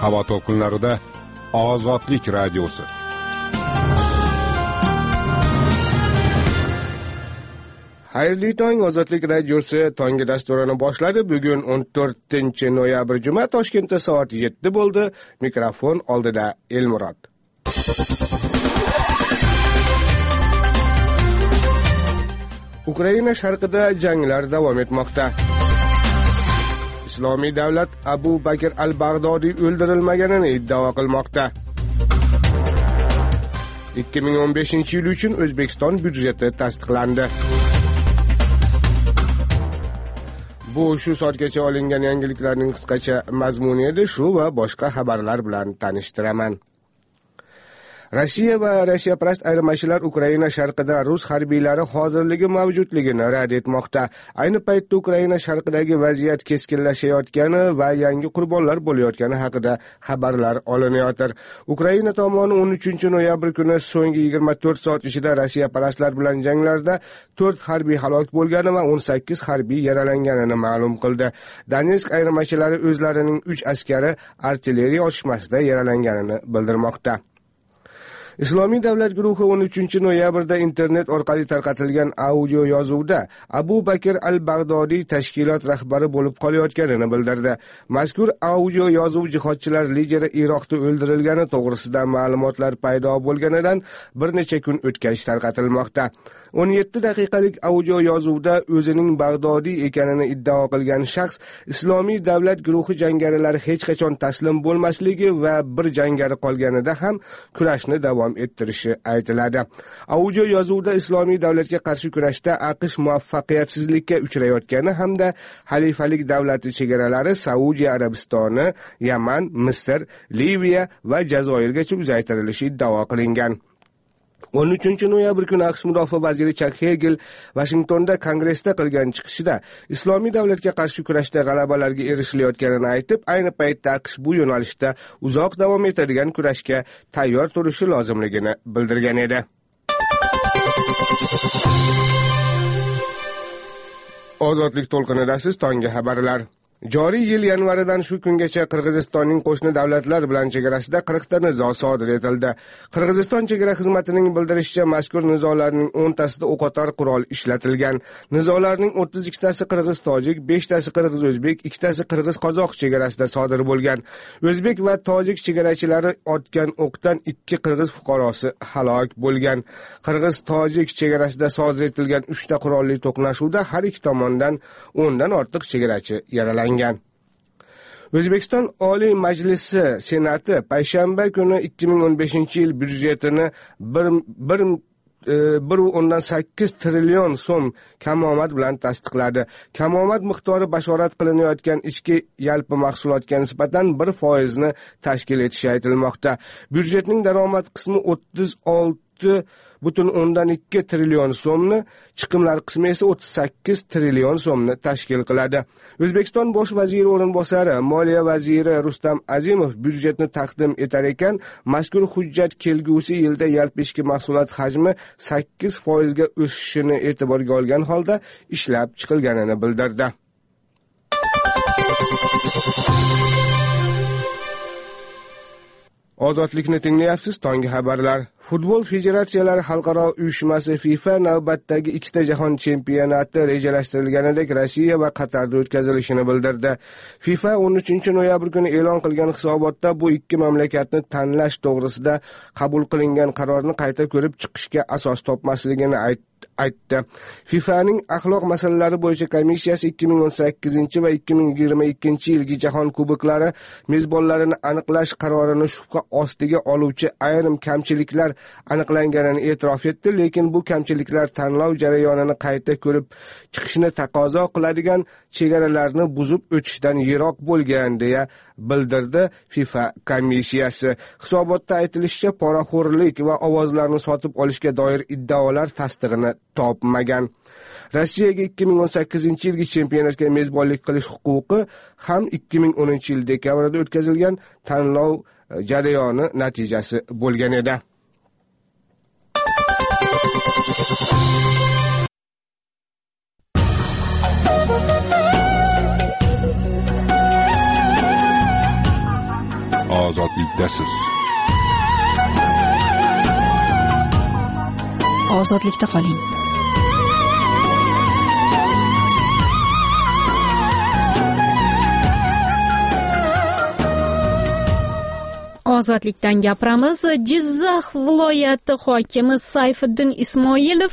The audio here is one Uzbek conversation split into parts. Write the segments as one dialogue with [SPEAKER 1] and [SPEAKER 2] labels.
[SPEAKER 1] havo to'lqinlarida Ozodlik radiosi. Xayrli tong, Ozodlik radiosi tongi dasturini boshladi. Bugun 14-noyabr juma, Toshkentda soat 7 bo'ldi. Mikrofon oldida Elmurod. Ukraina sharqida janglar davom etmoqda. Islomiy davlat Abu Bakr al-Bag'dodiy o'ldirilmaganini iddao qilmoqda. 2015-yil uchun O'zbekiston byudjeti tasdiqlandi. Bu shu soatgacha olingan yangiliklarning qisqacha mazmuni edi. Shu va boshqa xabarlar bilan tanishtiraman. Rossiya va Rossiyaparast ayirmachilar Ukraina sharqida rus harbiylari hozirligi mavjudligini rad etmoqda. Ayni paytda Ukraina sharqidagi vaziyat keskinlashayotgani va yangi qurbonlar bo'layotgani haqida xabarlar olinayotir. Ukraina tomoni 13-noyabr kuni so'nggi 24 soat ichida Rossiyaparastlar bilan janglarda 4 harbiy halok bo'lgani va 18 harbiy yaralanganini ma'lum qildi. Donetsk ayirmachilari o'zlarining 3 askari artilleriya otishmasida yaralanganini bildirmoqda. Islomiy davlat guruhi 13-noyabrda internet orqali tarqatilgan audio yozuvda Abu Bakr al-Bag'dodiy tashkilot rahbari bo'lib qolayotganini bildirdi. Mazkur audio yozuv jihodchilar lideri Iroqda o'ldirilgani to'g'risida ma'lumotlar paydo bo'lganidan bir necha kun o'tgach tarqatilmoqda. 17 daqiqalik audio yozuvda o'zining Bag'dodiy ekanini iddao qilgan shaxs Islomiy davlat guruhi jangarilari hech qachon taslim bo'lmasligi va bir jangari qolganida ham kurashni davom ettirishi aytiladi. Audio yozuvda Islomiy davlatga qarshi kurashda AQSh muvaffaqiyatsizlikka uchrayotgani hamda xalifalik davlati chegaralari Saudiya Arabistoni, Yaman, Misr, Liviya va Jazoirgacha uzaytirilishi iddao qilingan. 13-noyabr kuni AQSh mudofaa vaziri Chak Hegel Washingtonda kongressda qilgan chiqishida Islomiy davlatga qarshi kurashda g'alabalarga erishilayotganini aytib, ayni paytda AQSh bu yo'nalishda uzoq davom etadigan kurashga tayyor turishi lozimligini bildirgan edi. Ozodlik to'lqinidasiz tongi xabarlar. Joriy yil yanvaridan shu kungacha Qirg'izistonning qo'shni davlatlar bilan chegarasida 40 ta nizo sodir etildi. Qirg'iziston chegara xizmatining bildirishicha, mazkur nizolarning 10 tasida o'qotar qurol ishlatilgan. Nizolarning 32 tasi qirg'iz-tojik, 5 tasi qirg'iz-o'zbek, 2 tasi qirg'iz-qozoq chegarasida sodir bo'lgan. O'zbek va tojik chegarachilari otgan o'qdan 2 qirg'iz fuqarosi halok bo'lgan. Qirg'iz-tojik chegarasida sodir etilgan 3 ta qurolli to'qnashuvda har iki tomondan 10 dan ortiq chegarachi yaralangan. O'zbekiston Oliy Majlisi Senati payshanba kuni 2015-yil byudjetini 1.8 trillion so'm kamomad bilan tasdiqladi. Kamomad miqdori bashorat qilinayotgan ichki yalpi mahsulotga nisbatan 1% ni tashkil etishi aytilmoqda. Byudjetning daromad qismi 36.2 trillion so'mni, chiqimlar qismi esa 38 trillion so'mni tashkil qiladi. O'zbekiston bosh vaziri o'rinbosari, Moliya vaziri Rustam Azimov byudjetni taqdim etar ekan, mazkur hujjat kelgusi yilda yalpi ichki mahsulot hajmi 8% ga o'sishini e'tiborga olgan holda ishlab chiqilganini bildirdi. Ozodlikni tinglayapsiz, tongi xabarlar. Futbol federatsiyalari xalqaro uyushmasi FIFA navbatdagi 2 ta jahon chempionati rejalashtirilganidek Rossiya va Qatarda o'tkazilishini bildirdi. FIFA 13-noyabr kuni e'lon qilgan hisobotda bu ikki mamlakatni tanlash to'g'risida qabul qilingan qarorni qayta ko'rib chiqishga asos topmasligini aytdi. FIFAning axloq masalalari bo'yicha komissiyasi 2018 va 2022 yilgi jahon kuboklari mezbonlarini aniqlash qarorini shubha ostiga oluvchi ayrim kamchiliklar aniqlanganini e'tirof etdi, lekin bu kamchiliklar tanlov jarayonini qayta ko'rib chiqishni taqozo qiladigan chegaralarni buzib o'tishdan yiroq bo'lgan deya bildirdi FIFA komissiyasi. Hisobotda aytilishicha, poraxo'rlik va ovozlarni sotib olishga doir iddaolar tasdig'ini topmagan. Rossiyaga 2018-yilgi chempionatga mezbonlik qilish huquqi ham 2010-yil dekabrda o'tkazilgan tanlov jarayoni natijasi bo'lgan edi.
[SPEAKER 2] ozodlikdasiz.
[SPEAKER 3] Ozodlikda qoling.
[SPEAKER 4] Ozodlikdan gapiramiz. Jizzax viloyati hokimi Sayfiddin Ismoilov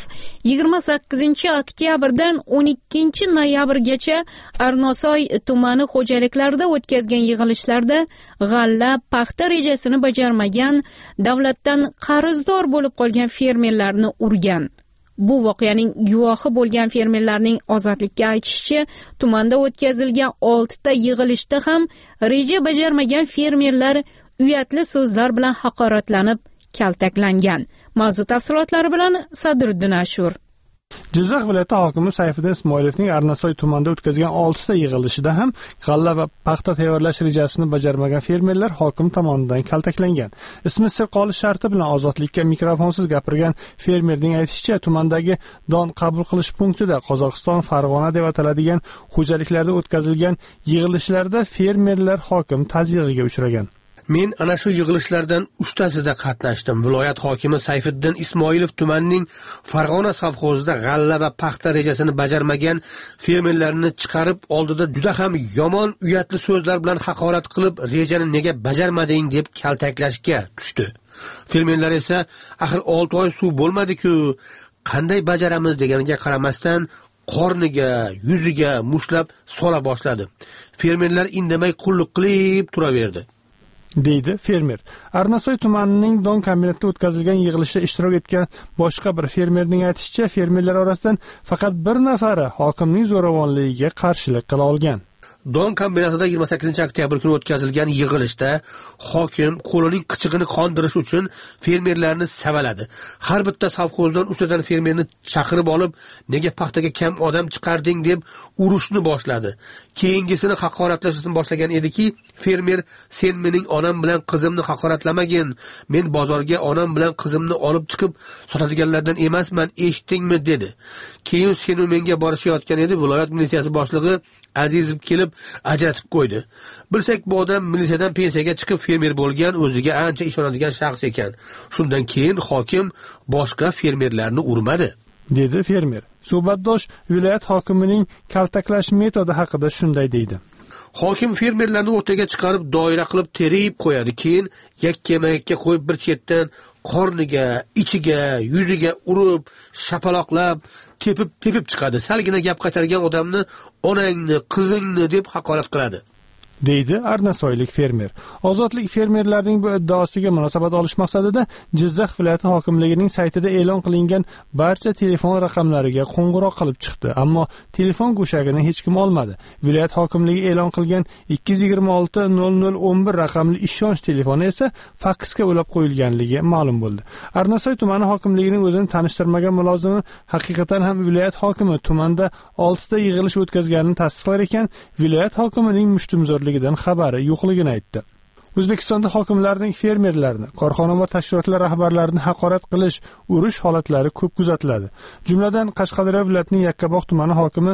[SPEAKER 4] 28-oktyabrdan 12-noyabrgacha Arnasoy tumani xo'jaliklarida o'tkazgan yig'ilishlarda g'alla, paxta rejasini bajarmagan, davlatdan qarzdor bo'lib qolgan fermerlarni urgan. Bu voqeaning guvohi bo'lgan fermerlarning ozodlikka aytishicha, tumanda o'tkazilgan 6 ta yig'ilishda ham reja bajarmagan fermerlar uyatli so'zlar bilan haqoratlanib, kaltaklangan. Mavzu tafsilotlari bilan Sadriddin Ashur.
[SPEAKER 5] Jizzax viloyati hokimi Sayfiddin Ismoilovning Arnasoy tumanida o'tkazgan 6 ta yig'ilishida ham g'alla va paxta tayyorlash rejasini bajarmagan fermerlar hokim tomonidan kaltaklangan. Ismi sir qolish sharti bilan ozodlikka mikrofonsiz gapirgan fermerning aytishicha, tumandagi don qabul qilish punktida Qozog'iston Farg'ona deb ataladigan xo'jaliklarda o'tkazilgan yig'ilishlarda fermerlar hokim tazyiqiga uchragan.
[SPEAKER 6] Men ana shu yig'ilishlardan 3 tasida qatnashdim. Viloyat hokimi Sayfiddin Ismoilov tumanining Farg'ona sovxozida g'alla va paxta rejasini bajarmagan fermerlarni chiqarib oldida juda ham yomon uyatli so'zlar bilan haqorat qilib, rejani nega bajarmading deb kaltaklashga tushdi. Fermerlar esa axir 6 oy suv bo'lmadi-ku, qanday bajaramiz deganiga qaramasdan qorniga, yuziga mushlab sola boshladi. Fermerlar indamay qulluq qilib turaverdi,
[SPEAKER 5] deydi fermer. Arnasoy tumanining don kombinatida o'tkazilgan yig'ilishda ishtirok etgan boshqa bir fermerning aytishicha, fermerlar orasidan faqat bir nafari hokimning zo'ravonligiga qarshilik qila olgan.
[SPEAKER 6] Don kombinatida 28-oktyabr kuni o'tkazilgan yig'ilishda hokim qo'lining qichig'ini qondirish uchun fermerlarni savaladi. Har bitta sovxozdan 3 tadan fermerni chaqirib olib, nega paxtaga kam odam chiqarding deb urushni boshladi. Keyingisini haqoratlashni boshlagan ediki, fermer, sen mening onam bilan qizimni haqoratlamagin. Men bozorga onam bilan qizimni olib chiqib sotadiganlardan emasman, eshitdingmi dedi. Keyin seni menga borishayotgan edi, viloyat militsiyasi boshlig'i Azizov kelib ajratib qo'ydi. Bilsak, bu odam militsiyadan pensiyaga chiqib fermer bo'lgan, o'ziga ancha ishonadigan shaxs ekan. Shundan keyin hokim boshqa fermerlarni urmadi,
[SPEAKER 5] dedi fermer. Suhbatdosh viloyat hokimining kaltaklash metodi haqida shunday deydi.
[SPEAKER 6] Hokim fermerlarni o'rtaga chiqarib, doira qilib terib qo'yadi. Keyin yakkama-yakka qo'yib bir chetdan qorniga, ichiga, yuziga urib, shapaloqlab, tepib chiqadi. Salgina gap qaytargan odamni onangni, qizingni deb haqorat qiladi,
[SPEAKER 5] deydi Arnasoylik fermer. Ozodlik fermerlarning bu iddaosiga munosabat olish maqsadida Jizzax viloyati hokimligining saytida e'lon qilingan barcha telefon raqamlariga qo'ng'iroq qilib chiqdi, ammo telefon go'shagini hech kim olmadi. Viloyat hokimligi e'lon qilgan 226 0011 raqamli ishonch telefoni esa faksga ulab qo'yilganligi ma'lum bo'ldi. Arnasoy tumani hokimligining o'zini tanishtirmagan mulozimi haqiqatan ham viloyat hokimi tumanda 6 ta yig'ilish o'tkazganini tasdiqlar ekan, viloyat hokimining mushtumzorligidan xabari yo'qligini aytdi. O'zbekistonda hokimlarning fermerlarni, korxona va tashkilotlar rahbarlarini haqorat qilish, urish holatlari ko'p kuzatiladi. Jumladan Qashqadaryo viloyatining Yakkabog' tumani hokimi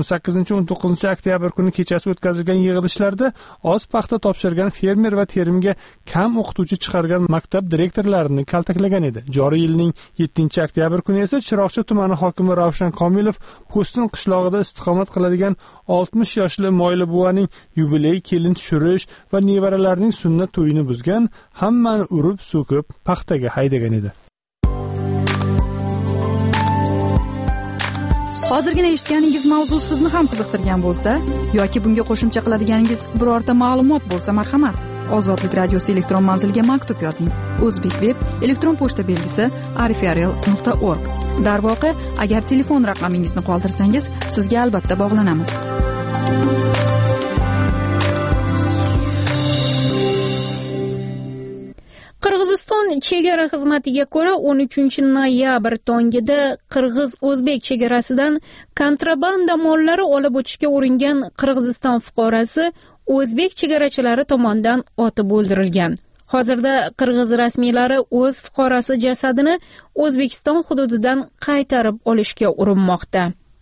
[SPEAKER 5] 18-19 oktyabr kuni kechasi o'tkazilgan yig'ilishlarda oz paxta topshirgan fermer va terimga kam o'qituvchi chiqargan maktab direktorlarini kaltaklagan edi. Joriy yilning 7-oktyabr kuni esa Chiroqchi tumani hokimi Ravshan Komilov Po'stin qishlog'ida istiqomat qiladigan 60 yoshli Moyli buvaning yubiley kelin tushirish va nevaralarining sunnat to'yini buzgan, hammani urib, so'kib, paxtaga haydagan edi.
[SPEAKER 3] Hozirgina eshitganingiz mavzu sizni ham qiziqtirgan bo'lsa yoki bunga qo'shimcha qiladiganingiz birorta ma'lumot bo'lsa, marhamat, Ozodlik radiosi elektron manziliga maktub yozing. O'zbek web elektron pochta belgisi arifarial.org. Darvoqe, agar telefon raqamingizni qoldirsangiz, sizga albatta bog'lanamiz.
[SPEAKER 4] Qirg'iziston chegara xizmatiga ko'ra 13-noyabr tongida Qirg'iz-O'zbek chegarasidan kontrabanda mollari olib o'tishga uringan Qirg'iziston fuqarosi O'zbek chegarachilari tomonidan otib o'ldirilgan. Hozirda Qirg'iz rasmiylari o'z fuqarosi jasadini O'zbekiston hududidan qaytarib olishga urinmoqda.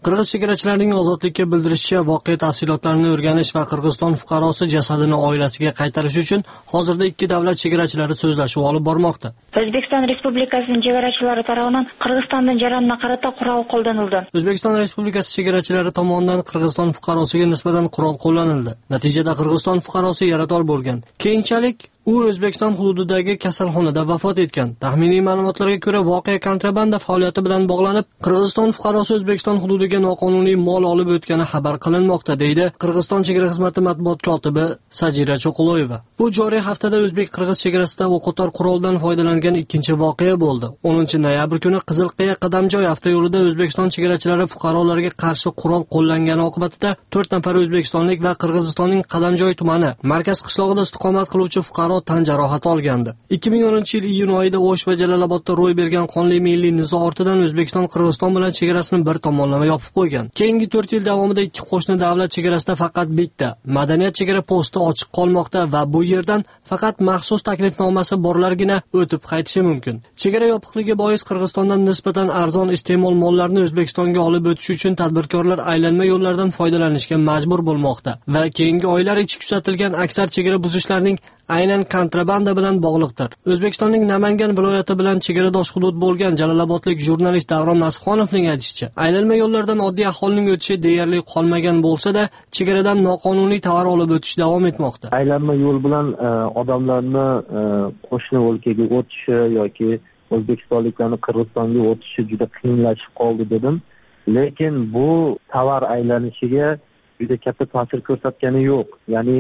[SPEAKER 2] Qirg'iz chegarachilarining ozodlikka bildirishicha, voqea tafsilotlarini o'rganish va Qirg'iziston fuqarosi jasadini oilasiga qaytarish uchun hozirda ikki davlat chegarachilari so'zlashuv olib bormoqda.
[SPEAKER 7] O'zbekiston Respublikasining chegarachilari tomonidan Qirg'izistonning jarayoniga qarata qurol qo'llanildi.
[SPEAKER 2] O'zbekiston Respublikasi chegarachilari tomonidan Qirg'iziston fuqarosiga nisbatan qurol qo'llanildi. Natijada Qirg'iziston fuqarosi yarador bo'lgan. Keyinchalik u O'zbekiston hududidagi kasalxonada vafot etgan. Taxminiy ma'lumotlarga ko'ra, voqea kontrabanda faoliyati bilan bog'lanib, Qirg'iziston fuqarosi O'zbekiston hududiga noqonuniy mol olib o'tgani xabar qilinmoqda, deydi Qirg'iziston chegara xizmati matbuot kotibi Sajira Cho'quloyeva. Bu joriy haftada o'zbek-qirg'iz chegarasida o'qotar quroldan foydalangan ikkinchi voqea bo'ldi. 10-noyabr kuni Qizilqiya Qadamjoy avtoyo'lida O'zbekiston chegarachilari fuqarolarga qarshi qurol qo'llangani oqibatida 4 nafar o'zbekistonlik va Qirg'izistonning Qadamjoy tumani markaz qishlog'ida istiqomat qiluvchi fuqaro tan jarohati olgandi. 2010-yil iyun oyida O'sh va Jalolobodda ro'y bergan qonli milliy nizo ortidan O'zbekiston Qirg'iziston bilan chegarasini bir tomonlama yopib qo'ygan. Keyingi 4 yil davomida ikki qo'shni davlat chegarasida faqat bitta madaniyat chegara posti ochiq qolmoqda va bu yerdan faqat maxsus taklifnomasi borlargina o'tib qaytishi mumkin. Chegara yopiqligi bois Qirg'izistondan nisbatan arzon iste'mol mollarni O'zbekistonga olib o'tish uchun tadbirkorlar aylanma yo'llardan foydalanishga majbur bo'lmoqda va keyingi oylar ichi kuzatilgan aksar chegara buzishlarning aynan kontrabanda bilan bog'liqdir. O'zbekistonning Namangan viloyati bilan chegaradosh hudud bo'lgan Jalolobodlik jurnalist Davron Nasixonovning aytishicha, aylanma yo'llardan oddiy aholining o'tishi deyarli qolmagan bo'lsa-da, chegaradan noqonuniy tovar olib o'tish davom etmoqda.
[SPEAKER 8] Aylanma yo'l bilan odamlarni qo'shni o'lkaga o'tishi yoki o'zbekistonliklarning Qirg'izistonga o'tishi juda qiyinlashib qoldi dedim. Lekin bu tovar aylanishiga juda katta ta'sir ko'rsatgani yo'q. Ya'ni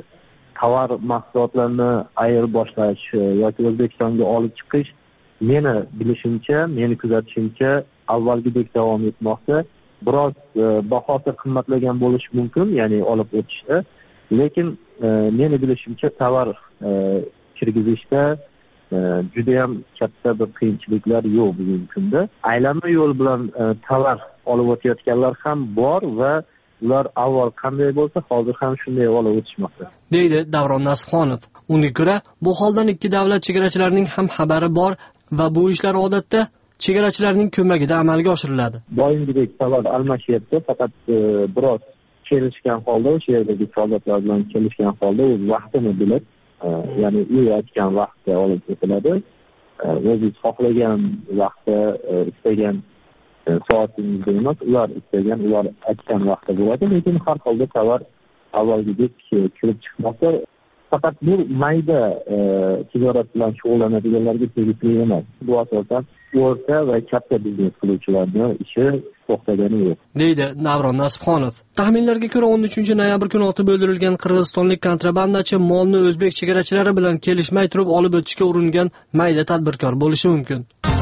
[SPEAKER 8] tovar mahsulotlarini ayirboshlash yoki O'zbekistonga olib chiqish meni bilishimcha, meni kuzatishimcha avvalgidek davom etmoqda. Biroz bahosi qimmatlagan bo'lishi mumkin, ya'ni olib o'tishda. Lekin meni bilishimcha tovar kirgizishda juda ham katta bir qiyinchiliklar yo'q bugungi kunda. Aylanma yo'l bilan tovar olib o'tayotganlar ham bor va ular avval qanday bo'lsa, hozir ham shunday olib o'tishmoqda,
[SPEAKER 2] deydi Davron Nasixonov. Unga ko'ra, bu holdan ikki davlat chegarachilarining ham xabari bor va bu ishlar odatda chegarachilarning ko'magida amalga oshiriladi.
[SPEAKER 8] Doimgidek tovar almashyapti, faqat biroz kelishgan holda, o'sha yerdagi soldatlar bilan kelishgan holda o'z vaqtini bilib, ya'ni u aytgan vaqtda olib o'tiladi. O'zingiz xohlagan vaqtda, istagan soatingizda emas, ular istagan, ular aytgan vaqtda bo'ladi. Lekin har holda tovar avvalgidek kirib chiqmoqda. Faqat bu mayda tijorat bilan shug'ullanadiganlarga tegishli emas. Bu asosan o'rta va katta biznes qiluvchilarning ishi to'xtagani yo'q,
[SPEAKER 2] deydi Davron Nasixonov. Taxminlarga ko'ra 13-noyabr kuni otib o'ldirilgan qirg'izistonlik kontrabandachi molni o'zbek chegarachilari bilan kelishmay turib olib o'tishga uringan mayda tadbirkor bo'lishi mumkin.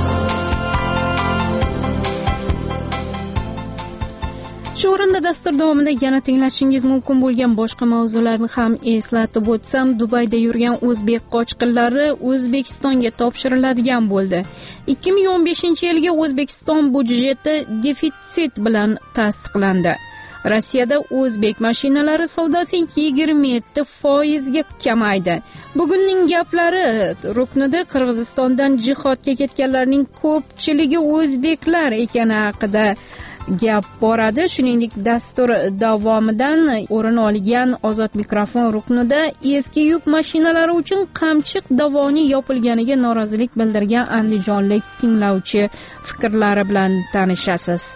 [SPEAKER 4] Shu o'rinda dastur davomida yana tinglashingiz mumkin bo'lgan boshqa mavzularni ham eslatib o'tsam, Dubayda yurgan o'zbek qochqinlari O'zbekistonga topshiriladigan bo'ldi. 2015-yilga O'zbekiston budjeti defitsit bilan tasdiqlandi. Rossiyada o'zbek mashinalari savdosi 27% ga kamaydi. Bugunning gaplari ruknida Qirg'izistondan jihodga ketganlarning ko'pchiligi o'zbeklar ekani haqida gap boradi. Shuningdek, dastur davomidan o'rin olgan Ozod mikrofon ruknida eski yuk mashinalari uchun Qamchiq dovoni yopilganiga norozilik bildirgan andijonlik tinglovchi fikrlari bilan tanishasiz.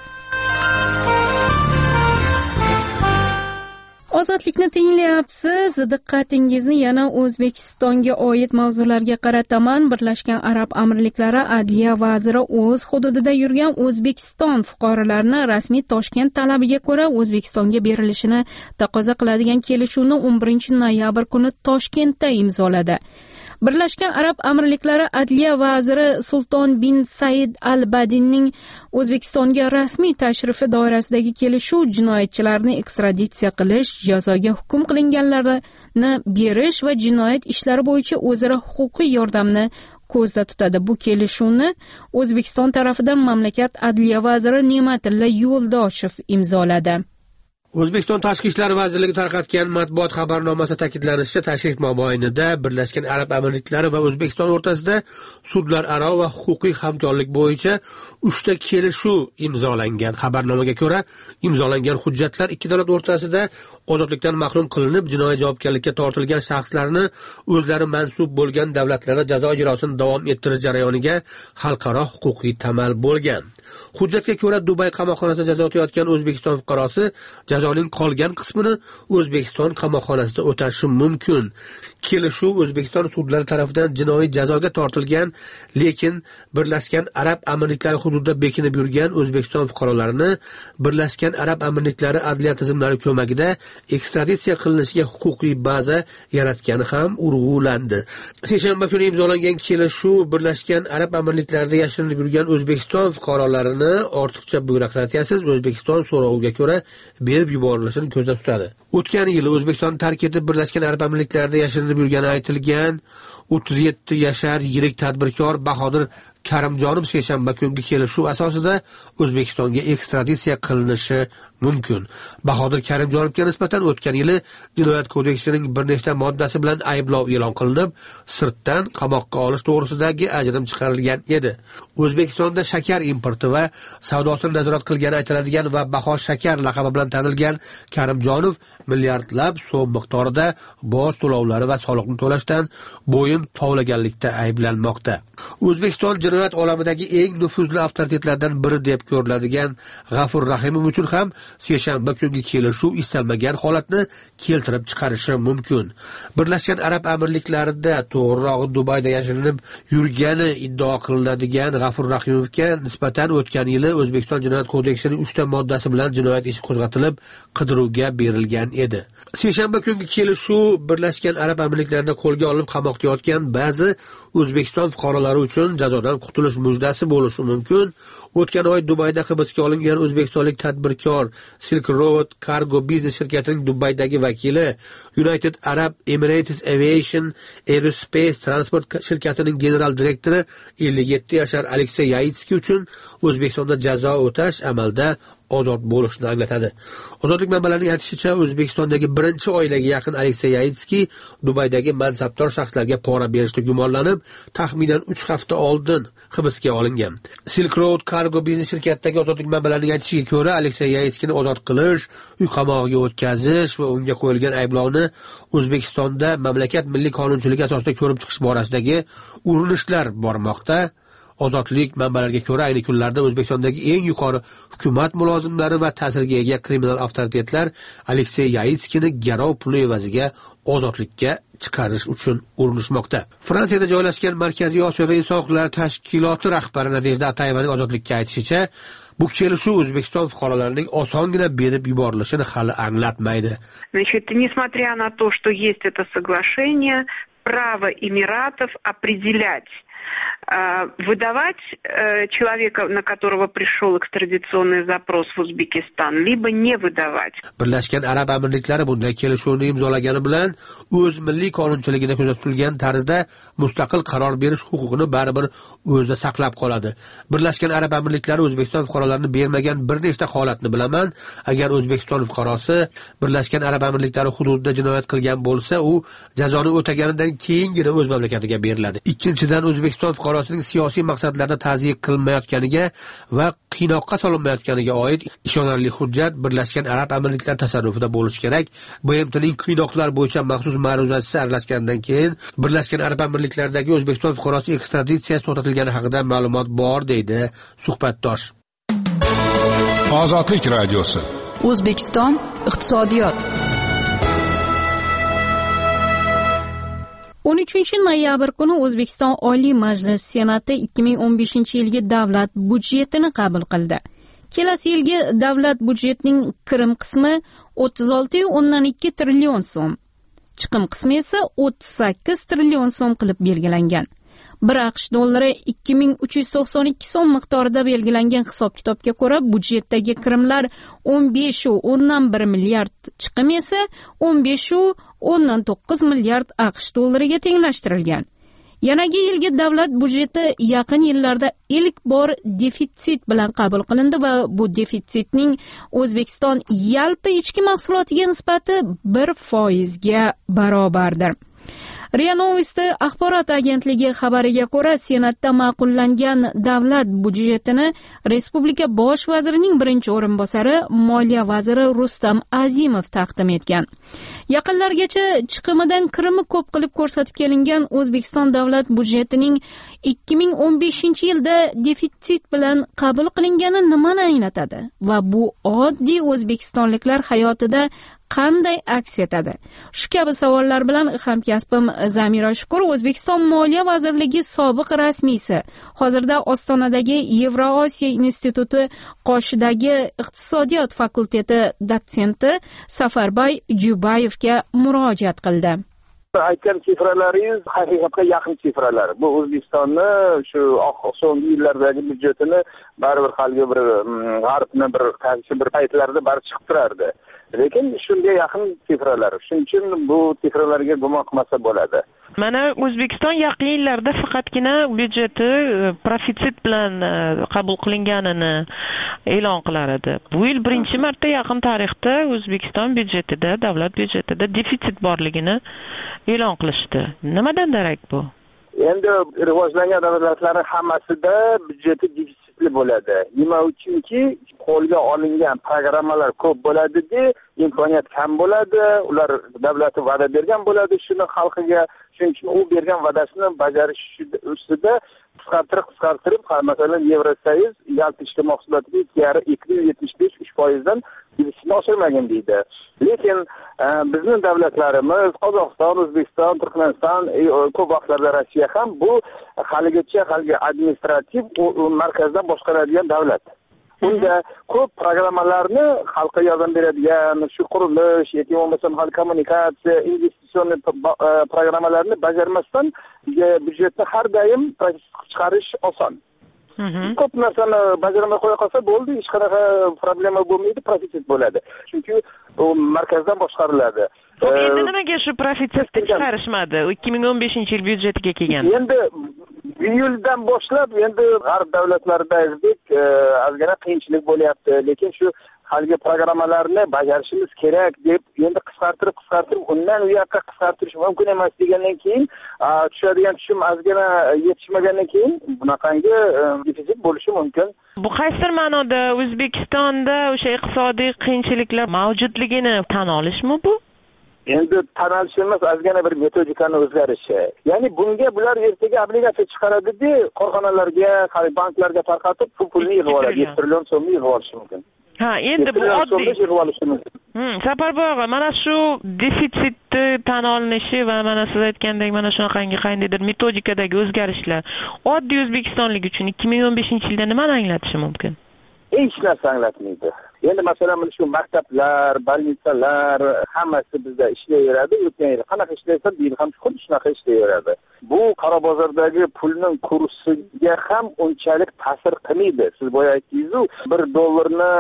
[SPEAKER 4] Ozodlikni tinglayapsiz. Diqqatingizni yana O'zbekistonga oid mavzularga qarataman. Birlashgan Arab Amirliklari Adliya vaziri o'z hududida yurgan O'zbekiston fuqarolarini rasmiy Toshkent talabiga ko'ra O'zbekistonga berilishini taqozo qiladigan kelishuvni 11-noyabr kuni Toshkentda imzoladi. Birlashgan Arab Amirliklari Adliya vaziri Sulton bin Said al-Badinning O'zbekistonga rasmiy tashrifi doirasidagi kelishuv jinoyatchilarni ekstraditsiya qilish, jazoga hukm qilinganlarni berish va jinoyat ishlari bo'yicha o'zaro huquqiy yordamni ko'zda tutadi. Bu kelishuvni O'zbekiston tarafidan mamlakat Adliya vaziri Ne'matilla Yo'ldoshev imzoladi.
[SPEAKER 6] O'zbekiston Tashqi ishlar vazirligi tarqatgan matbuot xabarnomasida ta'kidlanishicha, tashrif mobaynida Birlashgan Arab Amirliklari va O'zbekiston o'rtasida sudlararo va huquqiy hamkorlik bo'yicha 3 ta kelishuv imzolangan. Xabarnomaga ko'ra, imzolangan hujjatlar ikki davlat o'rtasida ozodlikdan mahrum qilinib, jinoiy javobgarlikka tortilgan shaxslarni o'zlari mansub bo'lgan davlatlarda jazo ijrosini davom ettirish jarayoniga xalqaro huquqiy tamal bo'lgan. Hujjatga ko'ra, Dubay qamoqxonasida jazo o'tayotgan O'zbekiston fuqarosi jazoning qolgan qismini O'zbekiston qamoqxonasida o'tashi mumkin. Kelishuv O'zbekiston sudlari tomonidan jinoiy jazoga tortilgan, lekin Birlashgan Arab Amirliklari hududida bekinib yurgan O'zbekiston fuqarolarini Birlashgan Arab Amirliklari adliya tizimlari ko'magida ekstraditsiya qilinishiga huquqiy baza yaratgani ham urg'ulandi. Seshanba kuni imzolangan kelishuv Birlashgan Arab Amirliklarida yashirinib yurgan O'zbekiston fuqarolarini ortiqcha byurokratiyasiz O'zbekiston so'roviga ko'ra berib yuborilishini ko'zda tutadi. O'tgan yili O'zbekiston tark etib Birlashgan Arab Amirliklarida yashirinib yurgani aytilgan 37 yashar yirik tadbirkor Bahodir Karimjonov seshanba kungi kelishuv asosida O'zbekistonga ekstraditsiya qilinishi mumkin. Bahodir Karimjonovga nisbatan o'tgan yili Jinoyat kodeksining bir nechta moddasi bilan ayblov e'lon qilinib, sirtdan qamoqqa olish to'g'risidagi ajrim chiqarilgan edi. O'zbekistonda shakar importi va savdosini nazorat qilgani aytiladigan va Baho shakar laqabi bilan tanilgan Karimjonov milliardlab so'm miqdorida boj to'lovlari va soliqni to'lashdan bo'yin tovlaganlikda ayblanmoqda. O'zbekiston jinoyat olamidagi eng nufuzli avtoritetlardan biri deb ko'riladigan G'afur Rahimov uchun ham seshanba kungi kelishuv istalmagan holatni keltirib chiqarishi mumkin. Birlashgan Arab Amirliklarida, to'g'rirog'i Dubayda yashirinib yurgani iddao qilinadigan G'afur Rahimovga nisbatan o'tgan yili O'zbekiston Jinoyat kodeksining 3 ta moddasi bilan jinoyat ishi qo'zg'atilib, qidiruvga berilgan edi. Seshanba kungi kelishuv Birlashgan Arab Amirliklarida qo'lga olinib qamoqda yotgan ba'zi O'zbekiston fuqarolari uchun jazodan qutulish mujdasi bo'lishi mumkin. O'tgan oy Dubayda hibsga olingan o'zbekistonlik tadbirkor Silk Road Cargo Business shirkatining Dubaydagi vakili, United Arab Emirates Aviation Aerospace Transport shirkatining general direktori 57 yashar Aleksey Yaitsky uchun O'zbekistonda jazo o'tash amalda ozod bo'lishni anglatadi. Ozodlik manbalarining aytishicha, O'zbekistondagi birinchi oilaga yaqin Aleksey Yaitsky Dubaydagi mansabdor shaxslarga pora berishda gumonlanib, taxminan 3 hafta oldin hibsga olingan. Silk Road Cargo Business shirkatidagi ozodlik manbalarining aytishiga ko'ra, Aleksey Yaitskyni ozod qilish, uy qamog'iga o'tkazish va unga qo'yilgan ayblovni O'zbekistonda mamlakat milliy qonunchiligi asosida ko'rib chiqish borasidagi urinishlar bormoqda. Ozodlik manbalariga ko'ra, ayni kunlarda O'zbekistondagi eng yuqori hukumat mulozimlari va ta'sirga ega kriminal avtoritetlar Aleksey Yaitskyni garov puli evaziga ozodlikka chiqarish uchun urinishmoqda. Fransiyada joylashgan Markaziy Osiyoda inson huquqlari tashkiloti rahbari Nadejda Atayevaning ozodlikka aytishicha, bu kelishuv O'zbekiston fuqarolarining osongina berib yuborilishini hali anglatmaydi.
[SPEAKER 9] Значит, несмотря на то, что есть это соглашение, право Эмиратов определять, выдавать человека, на которого пришел экстрадиционный запрос в Узбекистан, либо не выдавать.
[SPEAKER 6] Birlashgan Arab Amirliklari bunday kelishuvni imzolagani bilan o'z milliy qonunchiligida ko'rsatilgan tarzda mustaqil qaror berish huquqini baribir o'zida saqlab qoladi. Birlashgan Arab Amirliklari O'zbekiston fuqarolarini bermagan bir nechta holatni bilaman. Agar O'zbekiston fuqarosi Birlashgan Arab Amirliklari hududida jinoyat qilgan bo'lsa, u jazoni o'taganidan keyingina o'z mamlakatiga beriladi. Ikkinchidan, O'zbekiston fuqarosining siyosiy maqsadlarda ta'ziyq qilinmayotganiga va qiynoqqa solinmayotganiga oid ishonarli hujjat Birlashgan Arab Amirliklari tasarrufida bo'lishi kerak. BMTning qiynoqlar bo'yicha maxsus ma'ruzachisi aralashganidan keyin Birlashgan Arab Amirliklaridagi O'zbekiston fuqarosi ekstraditsiyasi to'xtatilgani haqida ma'lumot bor, deydi suhbatdosh.
[SPEAKER 10] Ozodlik radiosi.
[SPEAKER 3] O'zbekiston iqtisodiyot.
[SPEAKER 4] 13 noyabr kuni O'zbekiston Oliy Majlis Senati 2015-yilgi davlat budjetini qabul qildi. Kelasi yilgi davlat budjetining kirim qismi 36,2 trillion so'm, chiqim qismi esa 38 trillion so'm qilib belgilangan. Bir AQSh dollari 2392 so'm miqdorida belgilangan hisob-kitobga ko'ra, budjetdagi kirimlar 15,1 milliard, chiqim esa 15,9 milliard AQSh dollariga tenglashtirilgan. Yanagi yilgi davlat budjeti yaqin yillarda ilk bor defitsit bilan qabul qilindi va bu defitsitning O'zbekiston yalpi ichki mahsulotiga nisbati 1% barobardir. RIA Novosti axborot agentligi xabariga ko'ra, Senatda ma'qullangan davlat budjetini Respublika bosh vazirining birinchi o'rinbosari, Moliya vaziri Rustam Azimov taqdim etgan. Yaqinlargacha chiqimidan kirimi ko'p qilib ko'rsatib kelingan O'zbekiston davlat budjetining 2015-yilda defitsit bilan qabul qilingani nimani anglatadi va bu oddiy o'zbekistonliklar hayotida qanday aks etadi? Shu kabi savollar bilan hamkasbim Zamira Shukur, O'zbekiston Moliya vazirligi sobiq rasmiysi, hozirda Ostonadagi Yevrosiyo instituti qoshidagi iqtisodiyot fakulteti dotsenti Safarbay Jubayevga murojaat qildi.
[SPEAKER 10] Aytgan sifralaringiz haqiqatga yaqin sifralar. Bu O'zbekistonni shu so'nggi yillardagi budjetini baribir haligi bir g'arbni bir paytlarda baribir chiqib turardi. Lekin shunga yaqin sifralar. Shuning uchun bu sifralarga gumon qilmasa bo'ladi.
[SPEAKER 11] Mana O'zbekiston yaqin yillarda faqatgina budjeti profitsit bilan qabul qilinganini e'lon qilar edi. Bu yil birinchi marta yaqin tarixda O'zbekiston budjetida, davlat budjetida defitsit borligini e'lon qilishdi. Nimadan darak bu?
[SPEAKER 10] Endi rivojlangan davlatlarning hammasida budjeti defitsitli bo'ladi. Nima uchunki qo'lga olingan programmalar ko'p bo'ladi-da, imkoniyat kam bo'ladi. Ular davlati va'da bergan bo'ladi shuni xalqiga. Shuning uchun u bergan va'dasini bajarish ustida qisqartirib, masalan, Yevrosoyuz yalpi ichki mahsulotiga 2,75-3% defitsitni oshirmagan deydi. Lekin bizning davlatlarimiz, Qozog'iston, O'zbekiston, Turkmaniston, ko'p vaqtlarda Rossiya ham bu haligacha administrativ markazdan boshqaradigan davlat. Unda ko'p programmalarni xalqqa yordam beradigan, shu qurilish, yoki bo'lmasam kommunikatsiya, investitsion programmalarni bajarmasdan budjetni har doim chiqarish oson. Ko'p narsani bajarmay qo'ya qolsa bo'ldi, hech qanaqa problema bo'lmaydi, profitsit bo'ladi. Chunki u markazdan boshqariladi.
[SPEAKER 11] Endi nimaga shu profitsitni chiqarishmadi 2015-yil budjetiga kelganda?
[SPEAKER 10] Endi iyuldan boshlab endi g'arb davlatlaridagidek ozgina qiyinchilik bo'lyapti, lekin shu haligi programmalarni bajarishimiz kerak deb endi qisqartirib undan u yoqqa qisqartirish mumkin emas degandan keyin tushadigan tushum ozgina yetishmagandan keyin bunaqangi defitsit bo'lishi mumkin.
[SPEAKER 11] Bu qaysi ma'noda O'zbekistonda o'sha iqtisodiy qiyinchiliklar mavjudligini tan olishmi bu?
[SPEAKER 10] Endi tan olish emas, ozgina bir metodikani o'zgarishi. Ya'ni bunga bular ertaga obligatsiya chiqaradi-da, korxonalarga, banklarga tarqatib pulni yig'ib oladi, 1 trillion so'mni yig'ib olishi mumkin.
[SPEAKER 11] Ha, endi bu oddiy. Safarboy, mana shu defitsitni tan olinishi va mana siz aytgandek mana shunaqangi qandaydir metodikadagi o'zgarishlar oddiy o'zbekistonlik uchun 2015-yilda nimani anglatishi mumkin?
[SPEAKER 10] Hech narsa anglatmaydi. Endi masalan shu maktablar, bolnitsalar hammasi bizda ishlayveradi. O'tgan yil qanaqa ishlaysa, bu yil ham xuddi shunaqa ishlayveradi. Bu qora bozordagi pulning kursiga ham unchalik ta'sir qilmaydi. Siz boya aytdingiz-ku, $1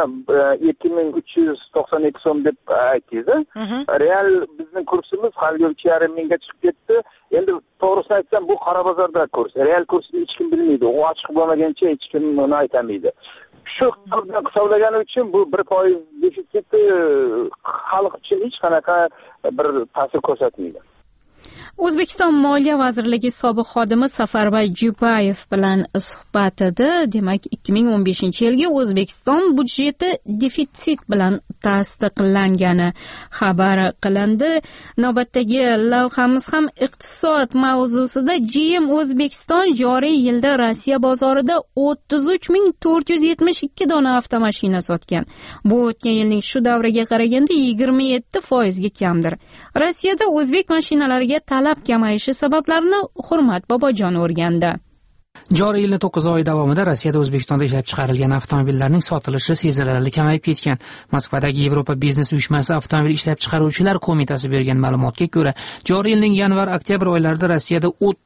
[SPEAKER 10] 2392 so'm deb aytdingiz. Real bizning kursimiz hali 3,5 mingga chiqib ketdi. Endi to'g'risini aytsam, bu qora bozordagi kurs. Real kursni hech kim bilmaydi. U ochiq bo'lmaguncha hech kim uni aytmaydi. Shu hisobdan hisoblagani uchun bu 1% defitsitni xalq uchun hech qanaqa bir ta'sir ko'rsatmaydi.
[SPEAKER 4] O'zbekiston Moliya vazirligi sobiq xodimi Safarbay Jubayev bilan suhbatida, demak, 2015-yilgi O'zbekiston budjeti defitsit bilan tasdiqlangani xabar qilindi. Navbatdagi lavhamiz ham iqtisod mavzusida. GM O'zbekiston joriy yilda Rossiya bozorida 33,472 dona avtomashina sotgan. Bu o'tgan yilning shu davriga qaraganda 27% kamdir. Rossiyada o'zbek mashinalariga talab kamayishi sabablarini Hurmat Bobojon o'rgandi.
[SPEAKER 12] Joriy yilning 9 oy davomida Rossiyada O'zbekistonda ishlab chiqarilgan avtomobillarning sotilishi sezilarli kamayib ketgan. Moskvadagi Yevropa biznes uyushmasi avtomobil ishlab chiqaruvchilar qo'mitasi bergan ma'lumotga ko'ra, joriy yilning yanvar-oktyabr oylarida Rossiyada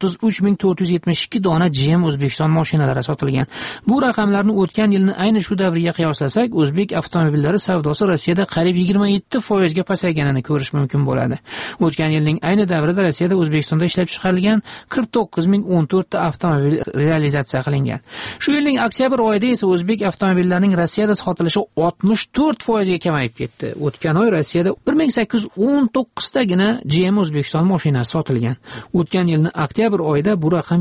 [SPEAKER 12] 33472 dona GM O'zbekiston mashinalari sotilgan. Bu raqamlarni o'tgan yilni ayni shu davriga qiyoslasak, o'zbek avtomobillari savdosi Rossiyada qariyb 27% ga pasayganini ko'rish mumkin bo'ladi. O'tgan yilning ayni davrida Rossiyada O'zbekistonda ishlab chiqarilgan 49014 ta avtomobil realizatsiya qilingan. Shu yilning oktyabr oyida esa o'zbek avtomobillarining Rossiyada sotilishi 64% ga kamayib ketdi. O'tgan oy Rossiyada 1819 tagina GM O'zbekiston mashinasi sotilgan. O'tgan yilning oktyabr oyida bu raqam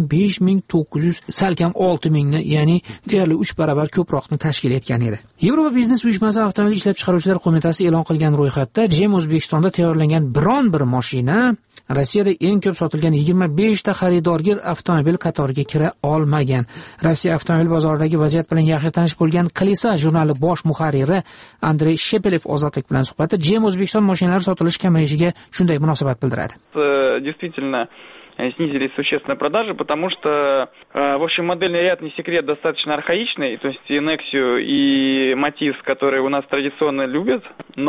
[SPEAKER 12] 5900 salkam 6000 ni, ya'ni deyarli 3 barobar ko'proqni tashkil etgan edi. Yevropa biznes uyushmasi avtomobil ishlab chiqaruvchilar qo'mitasi e'lon qilgan ro'yxatda GM O'zbekistonda tayyorlangan biron bir mashina Rossiyada eng ko'p sotilgan 25 ta xaridorgir avtomobil qatoriga kira olmagan. Rossiya avtomobil bozoridagi vaziyat bilan yaxshi tanish bo'lgan Kolesa jurnali bosh muharriri Andrey Shepelev Ozodlik bilan suhbatda GM O'zbekiston mashinalari sotilishi kamayishiga shunday munosabat bildiradi.
[SPEAKER 13] Действительно, снизились существенно продажи, потому что, в общем, модельный ряд, не секрет, достаточно архаичный, то есть и Nexia, и Matiz, которые у нас традиционно любят,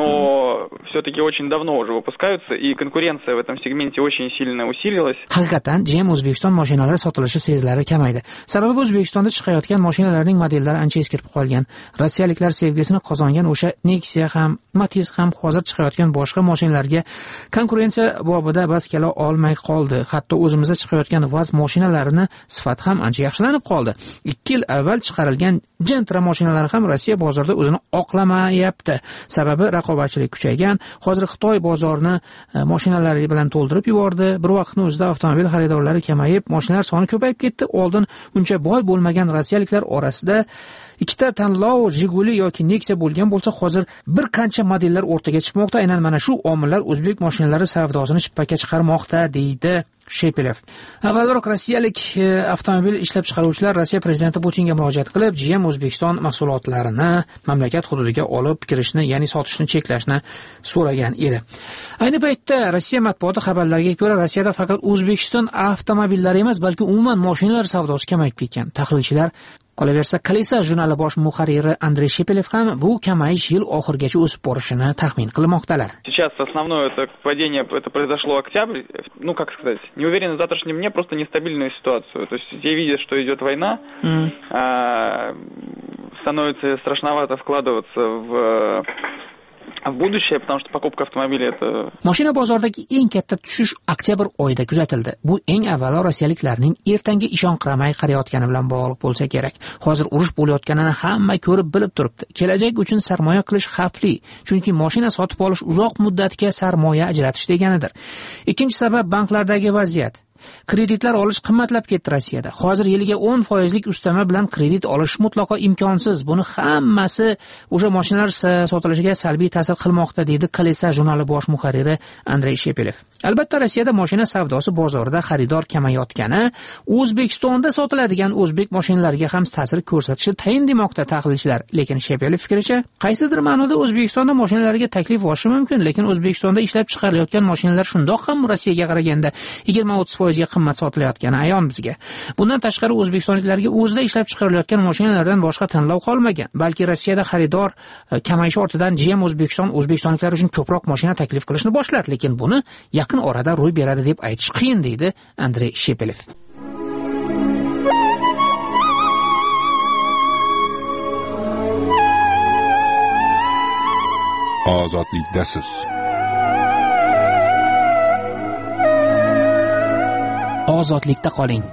[SPEAKER 13] но все-таки очень давно уже выпускаются, и конкуренция в этом сегменте очень сильно усилилась.
[SPEAKER 12] Haqiqatan, GM O'zbekiston mashinalari sotilishi sezilarli kamaydi. Sababi O'zbekistonda chiqayotgan mashinalarning modellari ancha eskirib qolgan. Rossiyaliklar sevgisini qozongan o'sha Nexia ham, Matiz ham hozir chiqayotgan boshqa mashinalarga konkurensiya bobida bas kela olmay qoldi. Hatto o'zimizda chiqayotgan VAZ mashinalarini sifat ham ancha yaxshilanib qoldi. 2 yil avval chiqarilgan Gentra mashinalari ham Rossiya bozorida o'zini oqlamayapti. Sababi raqobatchilik kuchaygan. Hozir Xitoy bozorini mashinalari bilan to'ldirib yubordi. Bir vaqtning o'zida avtomobil xaridorlari kamayib, mashinalar soni ko'payib ketdi. Oldin uncha boy bo'lmagan rossiyaliklar orasida ikkita tanlov Jiguli yoki Nexia bo'lgan bo'lsa, hozir bir qancha modellar o'rtaga chiqmoqda. Aynan mana shu omillar o'zbek mashinalari savdosini chippakka chiqarmoqda, deydi Shepelev. Avvalroq rossiyalik avtomobil ishlab chiqaruvchilar Rossiya prezidenti Putinga murojaat qilib, GM O'zbekiston mahsulotlarini mamlakat hududiga olib kirishni, ya'ni sotishni cheklashni so'ragan edi. Ayni paytda Rossiya matbuoti xabarlariga ko'ra, Rossiyada faqat O'zbekiston avtomobillari emas, balki umuman mashinalar savdosi kamayib ketgan. Tahlilchilar qolaversa, Kolesa jurnali bosh muharriri Andrey Shepelev ham bu kamayish yil oxirigacha o'sib borishini taxmin qilmoqdalar.
[SPEAKER 13] Сейчас основное это падение, это произошло октябрь, ну как сказать, не уверен в завтрашнем дне, просто нестабильную ситуацию. То есть все видят, что идет война, становится страшновато вкладываться в будущее, потому что покупка автомобиля это... Mashina bozoridagi eng katta tushish oktyabr oyida kuzatildi. Bu eng avvalo rossiyaliklarning ertangi ishonqiramay qarayotgani bilan bog'liq bo'lsa kerak. Hozir urush bo'layotganini hamma ko'rib bilib turibdi. Kelajak uchun sarmoya qilish xavfli, chunki mashina sotib olish uzoq muddatga sarmoya ajratish deganidir. Ikkinchi sabab banklardagi vaziyat. Kreditlar olish qimmatlab ketdi Rossiyada. Hozir yiliga 10% ustama bilan kredit olish mutlaqo imkonsiz. Buni hammasi o'sha mashinalar sotilishiga salbiy ta'sir qilmoqda, deydi Kolesa jurnali bosh muharriri Andrey Shepelev. Albatta, Rossiyada mashina savdosi bozorida xaridor kamayotgani O'zbekistonda sotiladigan o'zbek mashinalariga ham ta'sir ko'rsatishi tayin demoqda tahlilchilar. Lekin Shepelev fikricha, qaysidir ma'noda O'zbekistonda mashinalarga taklif olishi mumkin, lekin O'zbekistonda ishlab chiqarilayotgan mashinalar shundoq ham Rossiyaga qaraganda 20-30% ga qimmat sotilayotgani ayon bizga. Bundan tashqari o'zbekistonliklarga o'zida ishlab chiqarilayotgan mashinalardan boshqa tanlov qolmagan. Balki Rossiyada xaridor kamayishi ortidan GM O'zbekiston o'zbekistonliklar uchun ko'proq mashina taklif qilishni boshlar, lekin buni yaqin orada ro'y beradi deb aytish qiyin, deydi Andrey Shepelev.
[SPEAKER 14] Ozodlikdasiz.
[SPEAKER 12] Ozodlikda qoling.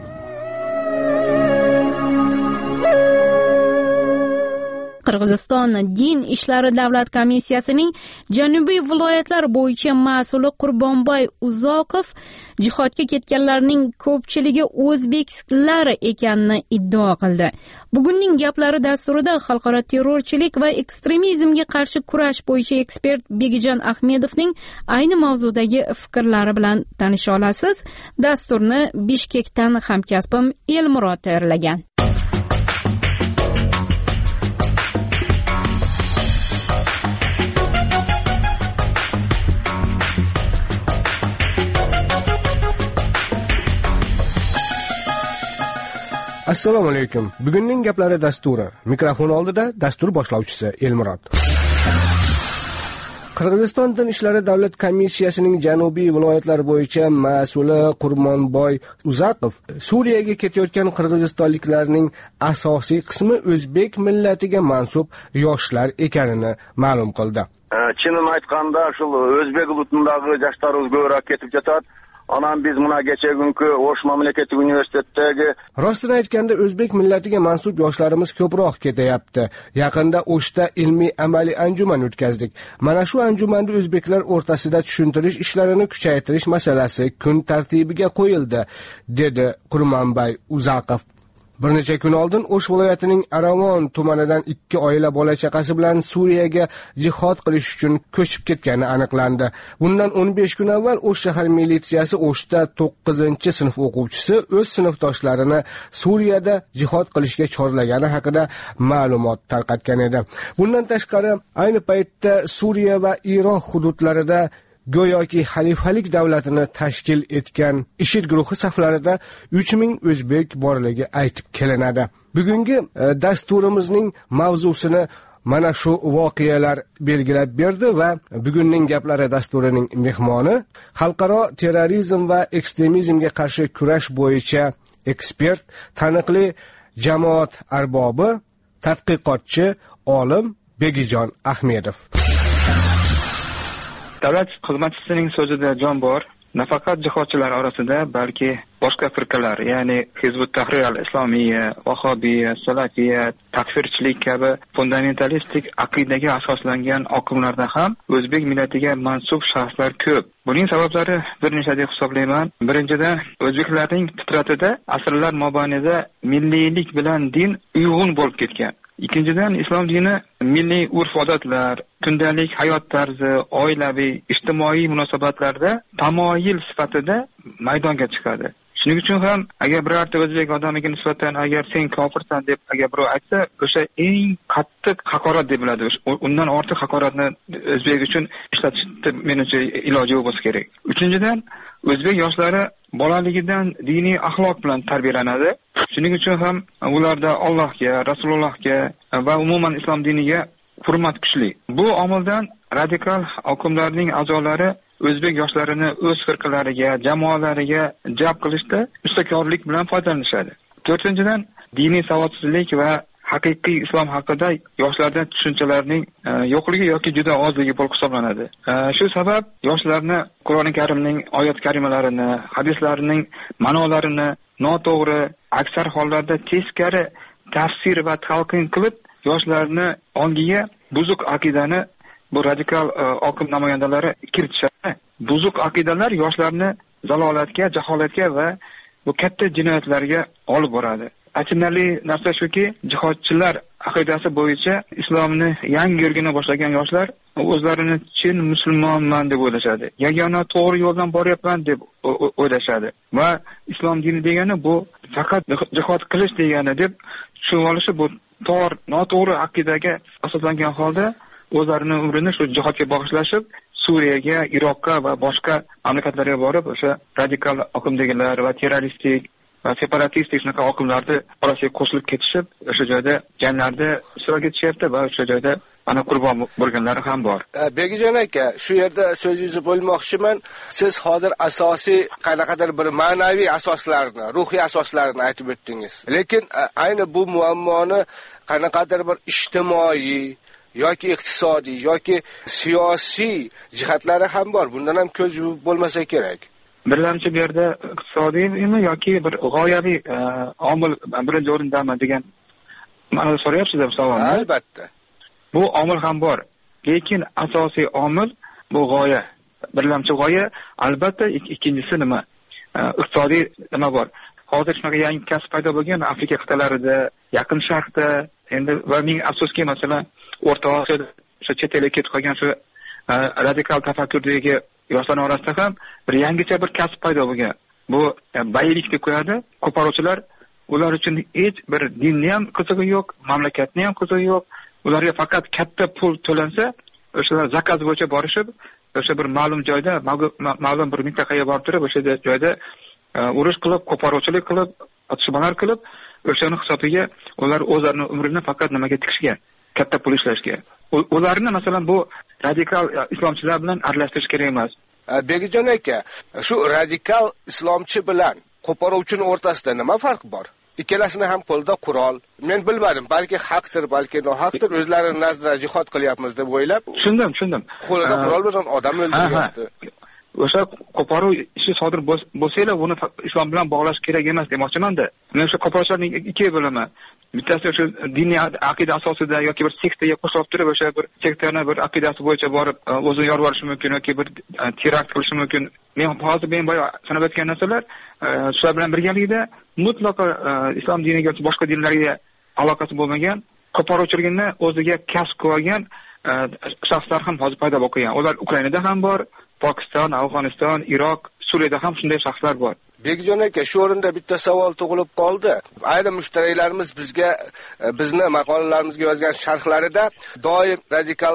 [SPEAKER 4] Qirg'iziston Din ishlari davlat komissiyasining Janubiy viloyatlar bo'yicha mas'uli Qurbonboy Uzoqov jihodga ketganlarning ko'pchiligi o'zbeklar ekanini iddao qildi. Bugunning gaplari dasturida xalqaro terrorchilik va ekstremizmga qarshi kurash bo'yicha ekspert Begijon Ahmedovning ayni mavzudagi fikrlari bilan tanisha olasiz. Dasturni Bishkekdan hamkasbim Elmurod tayyorlagan.
[SPEAKER 1] Assalomu alaykum. Bugunning gaplari dasturi. Mikrofon oldida dastur boshlovchisi Elmurod. Qirg'iziston din ishlari davlat komissiyasining janubiy viloyatlar bo'yicha mas'uli Qurmonboy Uzaqov Suriyaga ketayotgan qirg'izistonliklarning asosiy qismi o'zbek millatiga mansub yoshlar ekanini ma'lum qildi.
[SPEAKER 10] Чынын айтканда, ушул өзбек улутундагы жаштарыбыз көбүрөөк кетип жатат. Anan biz buna geçen günkü Oş Mamlaketli Üniversitetdagi
[SPEAKER 1] rostini aytganda o'zbek millatiga mansub yoshlarimiz ko'proq ketyapti. Yaqinda O'shda ilmiy amaliy anjuman o'tkazdik. Mana shu anjumanda o'zbeklar o'rtasida tushuntirish ishlarini kuchaytirish masalasi kun tartibiga qo'yildi, dedi Qurmonboy Uzaqov. Bir necha kun oldin O'sh viloyatining Aravon tumanidan 2 oila bola chaqasi bilan Suriyaga jihod qilish uchun ko'chib ketgani aniqlandi. Bundan 15 kun avval O'sh shahar militsiyasi O'shda 9-sinf o'quvchisi o'z sinfdoshlarini Suriyada jihod qilishga chorlagani haqida ma'lumot tarqatgan edi. Bundan tashqari, ayni paytda Suriya va Iroq hududlarida go'yoki xalifalik davlatini tashkil etgan IShID guruhi saflarida 3000 o'zbek borligi aytib kelinadi. Bugungi dasturimizning mavzusini mana shu voqealar belgilab berdi va bugunning gaplari dasturining mehmoni xalqaro terrorizm va ekstremizmga qarshi kurash bo'yicha ekspert, taniqli jamoat arbobi, tadqiqotchi, olim Begijon Ahmedov.
[SPEAKER 13] Davlat xizmatchisining so'zida jon bor. Nafaqat jihodchilar orasida, balki boshqa firqalar, ya'ni Hizbut Tahrir al-Islomiyya, Vahobiyya, Salafiyya, takfirchilik kabi fundamentalistik aqidaga asoslangan oqimlarda ham o'zbek millatiga mansub shaxslar ko'p. Buning sabablari bir nechta deb hisoblayman. Birinchidan, o'zbeklarning fitratida asrlar mobaynida milliylik bilan din uyg'un bo'lib ketgan. Ikkinchidan, islom dini milliy urf-odatlar, kundalik hayot tarzi, oilaviy, ijtimoiy munosabatlarda tamoyil sifatida maydonga chiqadi. Shuning uchun ham agar birorta o'zbek odamiga nisbatan agar sen kofirsan deb agar birov aytsa, o'sha eng qattiq haqorat deb biladi. Undan ortiq haqoratni o'zbek uchun ishlatishni menimcha iloji yo'q bo'lsa kerak. Uchinchidan, o'zbek yoshlari bolaligidan diniy axloq bilan tarbiyalanadi. Shuning uchun ham ularda Allohga, Rasulullohga va umuman islom diniga hurmat kuchli. Bu omildan radikal oqimlarning a'zolari o'zbek yoshlarini o'z firqalariga, jamoalariga jalb qilishda ustakorlik bilan foydalanishadi. To'rtinchidan, diniy savodsizlik va haqiqiy islom haqida yoshlarda tushunchalarning yo'qligi yoki juda ozligi bo'lib hisoblanadi. Shu sabab yoshlarni Qur'oni Karimning oyat karimalarini, hadislarining ma'nolarini noto'g'ri, aksar hollarda teskari tafsir va talqin qilib, yoshlarni ongiga buzuq aqidani bu radikal oqim namoyandalari kiritishadi. Buzuq aqidalar yoshlarni zalolatga, jaholatga va bu katta jinoyatlarga olib boradi. Achinarli narsa shuki, jihodchilar aqidasi bo'yicha islomni yangi yurgina boshlagan yoshlar o'zlarini chin musulmonman deb o'ylashadi. Yagona to'g'ri yo'ldan boryapman deb o'ylashadi. Va islom dini degani bu faqat jihod qilish degani deb tushunib olishi, bu noto'g'ri aqidaga asoslangan holda o'zlarining umrini shu jihodga bag'ishlashib, Suriyaga, Iroqqa va boshqa mamlakatlarga borib, o'sha radikal oqimdagilar va terroristik va separatistik shunaqa oqimlarni orasiga qo'shilib ketishib, o'sha joyda janglarda ishtirok etishyapti va o'sha joyda ana qurbon bo'lganlari ham bor.
[SPEAKER 1] Begijon aka, shu yerda so'zingizni bo'lmoqchiman. Siz hozir asosiy qanaqadir bir ma'naviy asoslarni, ruhiy asoslarni aytib o'tdingiz. Lekin ayni bu muammoni qanaqadir bir ijtimoiy yoki iqtisodiy yoki siyosiy jihatlari ham bor. Bundan ham ko'z yumib bo'lmasa kerak.
[SPEAKER 13] Birlamchi bu yerda iqtisodiymi yoki bir g'oyaviy omil birinchi o'rindami degan ma'noda so'rayapsiz bu savolni.
[SPEAKER 1] Albatta.
[SPEAKER 13] Bu omil ham bor. Lekin asosiy omil bu g'oya. Birlamchi g'oya, albatta ikkinchisi nima? Iqtisodiy nima bor? Hozir shunaqa yangi kasb paydo bo'lgan Afrika qit'alarida, Yaqin Sharqda, endi va ming afsuski, masalan, O'rta Osiyoda shu chet elga ketib qolgan shu radikal tafakkurdagi yoshlar orasida ham bir yangicha bir kasb paydo bo'lgan. Bu baylik deb qo'yadi. Qo'poruvchilar, ular uchun hech bir dinni ham qizig'i yo'q, mamlakatni ham qizig'i yo'q. Ularga faqat katta pul to'lansa, o'shalar zakaz bo'yicha borishib, o'sha bir ma'lum joyda, ma'lum bir mintaqaga borib turib, o'sha joyda urush qilib, qo'poruvchilik qilib, otishmalar qilib, o'shani hisobiga ular o'zlarini umrini faqat nimaga tikishga, katta pul ishlashga. Ularni masalan bu radikal islomchilar bilan aralashtirish kerak emas.
[SPEAKER 1] Begijon aka, shu radikal islomchi bilan qo'poruvchining o'rtasida nima farq bor? Ikkalasini ham qo'lda qurol. Men bilmadim, balki haqdir, balki nohaqdir, o'zlarining nazdida jihad qilyapmiz deb o'ylab.
[SPEAKER 13] Tushundim.
[SPEAKER 1] Qo'lida qurol bilan odam o'ldiryapti.
[SPEAKER 13] O'sha qo'poruv ishi sodir bo'lsa-lar, uni islom bilan bog'lash kerak emas demoqchiman-da. Men o'sha qo'poruvchilarning ikkiga bo'laman. Bittasi o'sha diniy aqida asosida yoki bir sektaga qo'shilib turib, o'sha bir sektani bir aqidasi bo'yicha borib o'zini yorib olishi mumkin yoki bir terakt qilishi mumkin. Men boya sanab o'tgan narsalar shular bilan birgalikda mutlaqo islom diniga yoki boshqa dinlarga aloqasi bo'lmagan, qo'poruvchiligini o'ziga kasb qilgan shaxslar ham hozir paydo bo'lib qolgan. Ular Ukrainada ham bor, Pokiston, Afg'oniston, Iroq, Suriyada ham shunday shaxslar bor.
[SPEAKER 1] Begijon aka, shu o'rinda bitta savol tug'ilib qoldi. Ayrim mushtariylarimiz bizni maqolalarimizga yozgan sharhlarida doim radikal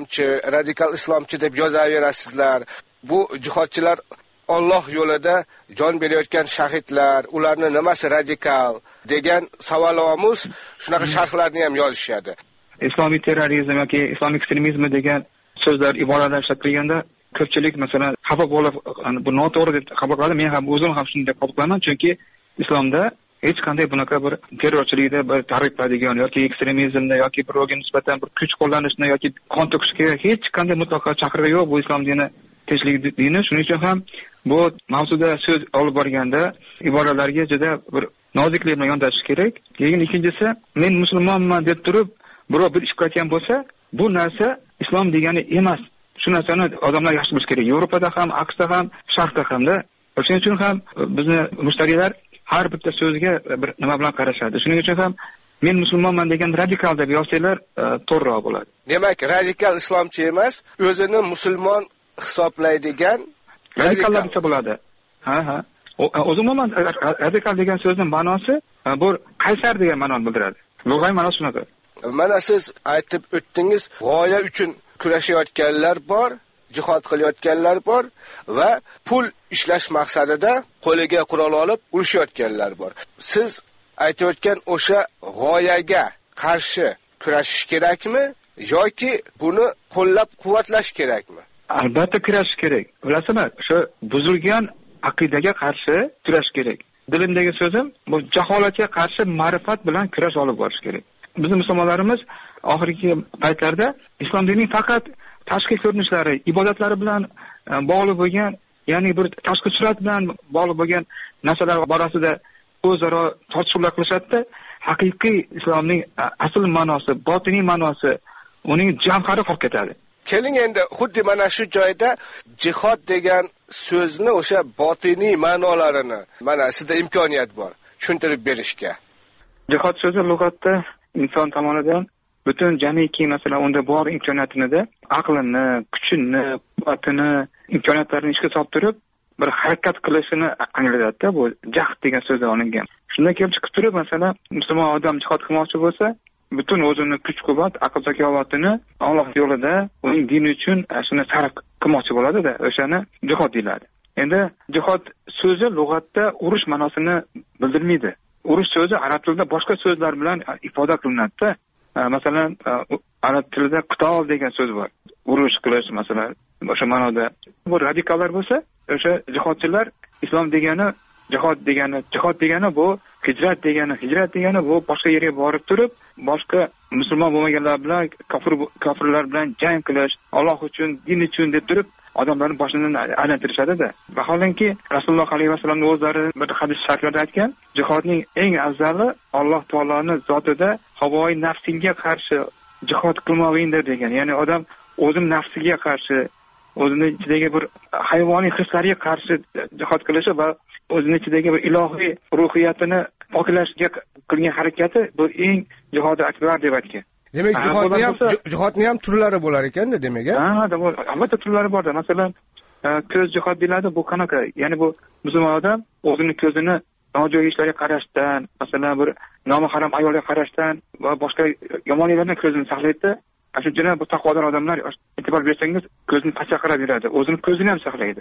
[SPEAKER 1] islomchi deb yozaverasizlar. Bu jihodchilar Alloh yo'lida jon berayotgan shahidlar, ularni nimasi radikal degan savolomuz shunaqa sharhlarni ham yozishadi.
[SPEAKER 13] Islomiy terrorizm yoki islom ekstremizmi degan so'zlar, iboralar ishlatilganda ko'pchilik masalan xafa bo'lib, bu noto'g'ri deb qabul qiladi. Men ham o'zim ham shunday qabul qilaman, chunki islomda hech qanday bunaqa bir terrorchilikda bir targ'ib qiladigan yoki ekstremizmda yoki birovga nisbatan bir kuch qo'llanishni yoki qon to'kishga hech qanday mutlaqo chaqiriq yo'q. Bu islom dini tinchlik dini. Shuning uchun ham bu mavzuda so'z olib borganda iboralarga juda bir noziklik bilan yondashish kerak. Keyin ikkinchisi, men musulmonman deb turib birov bir ish qilayotgan bo'lsa, bu narsa islom degani emas. Shu narsani odamlar yaxshi bilish kerak. Yevropada ham, AQShda ham, Sharqda hamda. Shuning uchun ham bizni mushtariylar har bitta so'zga bir nima bilan qarashadi. Shuning uchun ham men musulmonman degan radikal deb yozsanglar to'g'riroq bo'ladi.
[SPEAKER 1] Demak, radikal islomchi emas, o'zini musulmon hisoblaydigan
[SPEAKER 13] radikallar desa bo'ladi. Ha. Umuman radikal degan so'zning ma'nosi bu qaysar degan ma'noni bildiradi. Lug'aviy ma'nosi shunaqa.
[SPEAKER 1] Mana siz aytib o'tdingiz, g'oya uchun kurashayotganlar bor, jihad qilayotganlar bor va pul ishlash maqsadida qo'liga qurol olib urushayotganlar bor. Siz aytayotgan o'sha g'oyaga qarshi kurashish kerakmi yoki buni qo'llab-quvvatlash kerakmi?
[SPEAKER 13] Albatta kurashish kerak. Bilasizmi, o'sha buzilgan aqidaga qarshi kurash kerak. Dilimdagi so'zim, bu jaholatga qarshi ma'rifat bilan kurash olib borish kerak. Bizning musulmonlarimiz oxirgi paytlarda islom dinining faqat tashqi ko'rinishlari, ibodatlari bilan bog'liq bo'lgan, ya'ni bir tashqi surat bilan bog'liq bo'lgan narsalar borasida o'zaro tortishuvlar qilishadi. Haqiqiy islomning asl ma'nosi, botiniy ma'nosi, uning javhari qolib ketadi.
[SPEAKER 1] Keling endi xuddi mana shu joyda jihod degan so'zni o'sha botiniy ma'nolarini mana sizda imkoniyat bor tushuntirib berishga.
[SPEAKER 13] Jihod so'zi lug'atda inson tomonidan butun jamiki masalan unda bor imkoniyatini, aqlini, kuchini, quvvatini, imkoniyatlarini ishga solib turib bir harakat qilishini anglatadi. Bu jahd degan so'zdan olingan. Shundan kelib chiqib turib masalan musulmon odam jihod qilmoqchi bo'lsa, butun o'zini kuch-quvvat, aql-zakovatini Alloh yo'lida, uning dini uchun shuni sarf qilmoqchi bo'ladi-da, o'shani jihod deyiladi. Endi jihod so'zi lug'atda urush ma'nosini bildirmaydi. Urush so'zi arab tilida boshqa so'zlar bilan ifoda qilinadi-da. Masalan, arab tilida qital degan so'z bor. Urush qilish masalan, o'sha ma'noda. Bu radikallar bo'lsa, o'sha jihodchilar islom degani, jihod degani bu hijrat degani bu boshqa yerga borib turib, boshqa musulmon bo'lmaganlar bilan, kofirlar bilan jang qilish, Alloh uchun, din uchun deb turib, odamlarning boshidan aylantirishadi-da. Vaholanki Rasululloh alayhi vasallamning o'zlari bir hadis sharhlarda aytgan, jihodning eng afzali Alloh taoloning zotida havoi nafsiga qarshi jihod qilmoqingdir degan. Ya'ni odam o'zini nafsiga qarshi, o'zini ichidagi bir hayvoniy hislariga qarshi jihod qilishi va o'zini ichidagi bir ilohiy ruhiyatini poklashga qilgan harakati bu eng jihodi akbar deb aytgan.
[SPEAKER 1] Demak, jihodning ham turlari bo'lar ekan-da, demak.
[SPEAKER 13] Albatta turlari bor-da. Masalan, ko'z jihod deyiladi. Bu qanaqa? Ya'ni bu musulmon odam o'zini ko'zini nojo'ya ishlarga qarashdan, masalan, bir nomuharram ayolga qarashdan va boshqa yomonliklardan ko'zini saqlaydi. Shuning uchun bu taqvodor odamlar e'tibor bersangiz, ko'zini pastga qarab yuradi. O'zini ko'zini ham saqlaydi.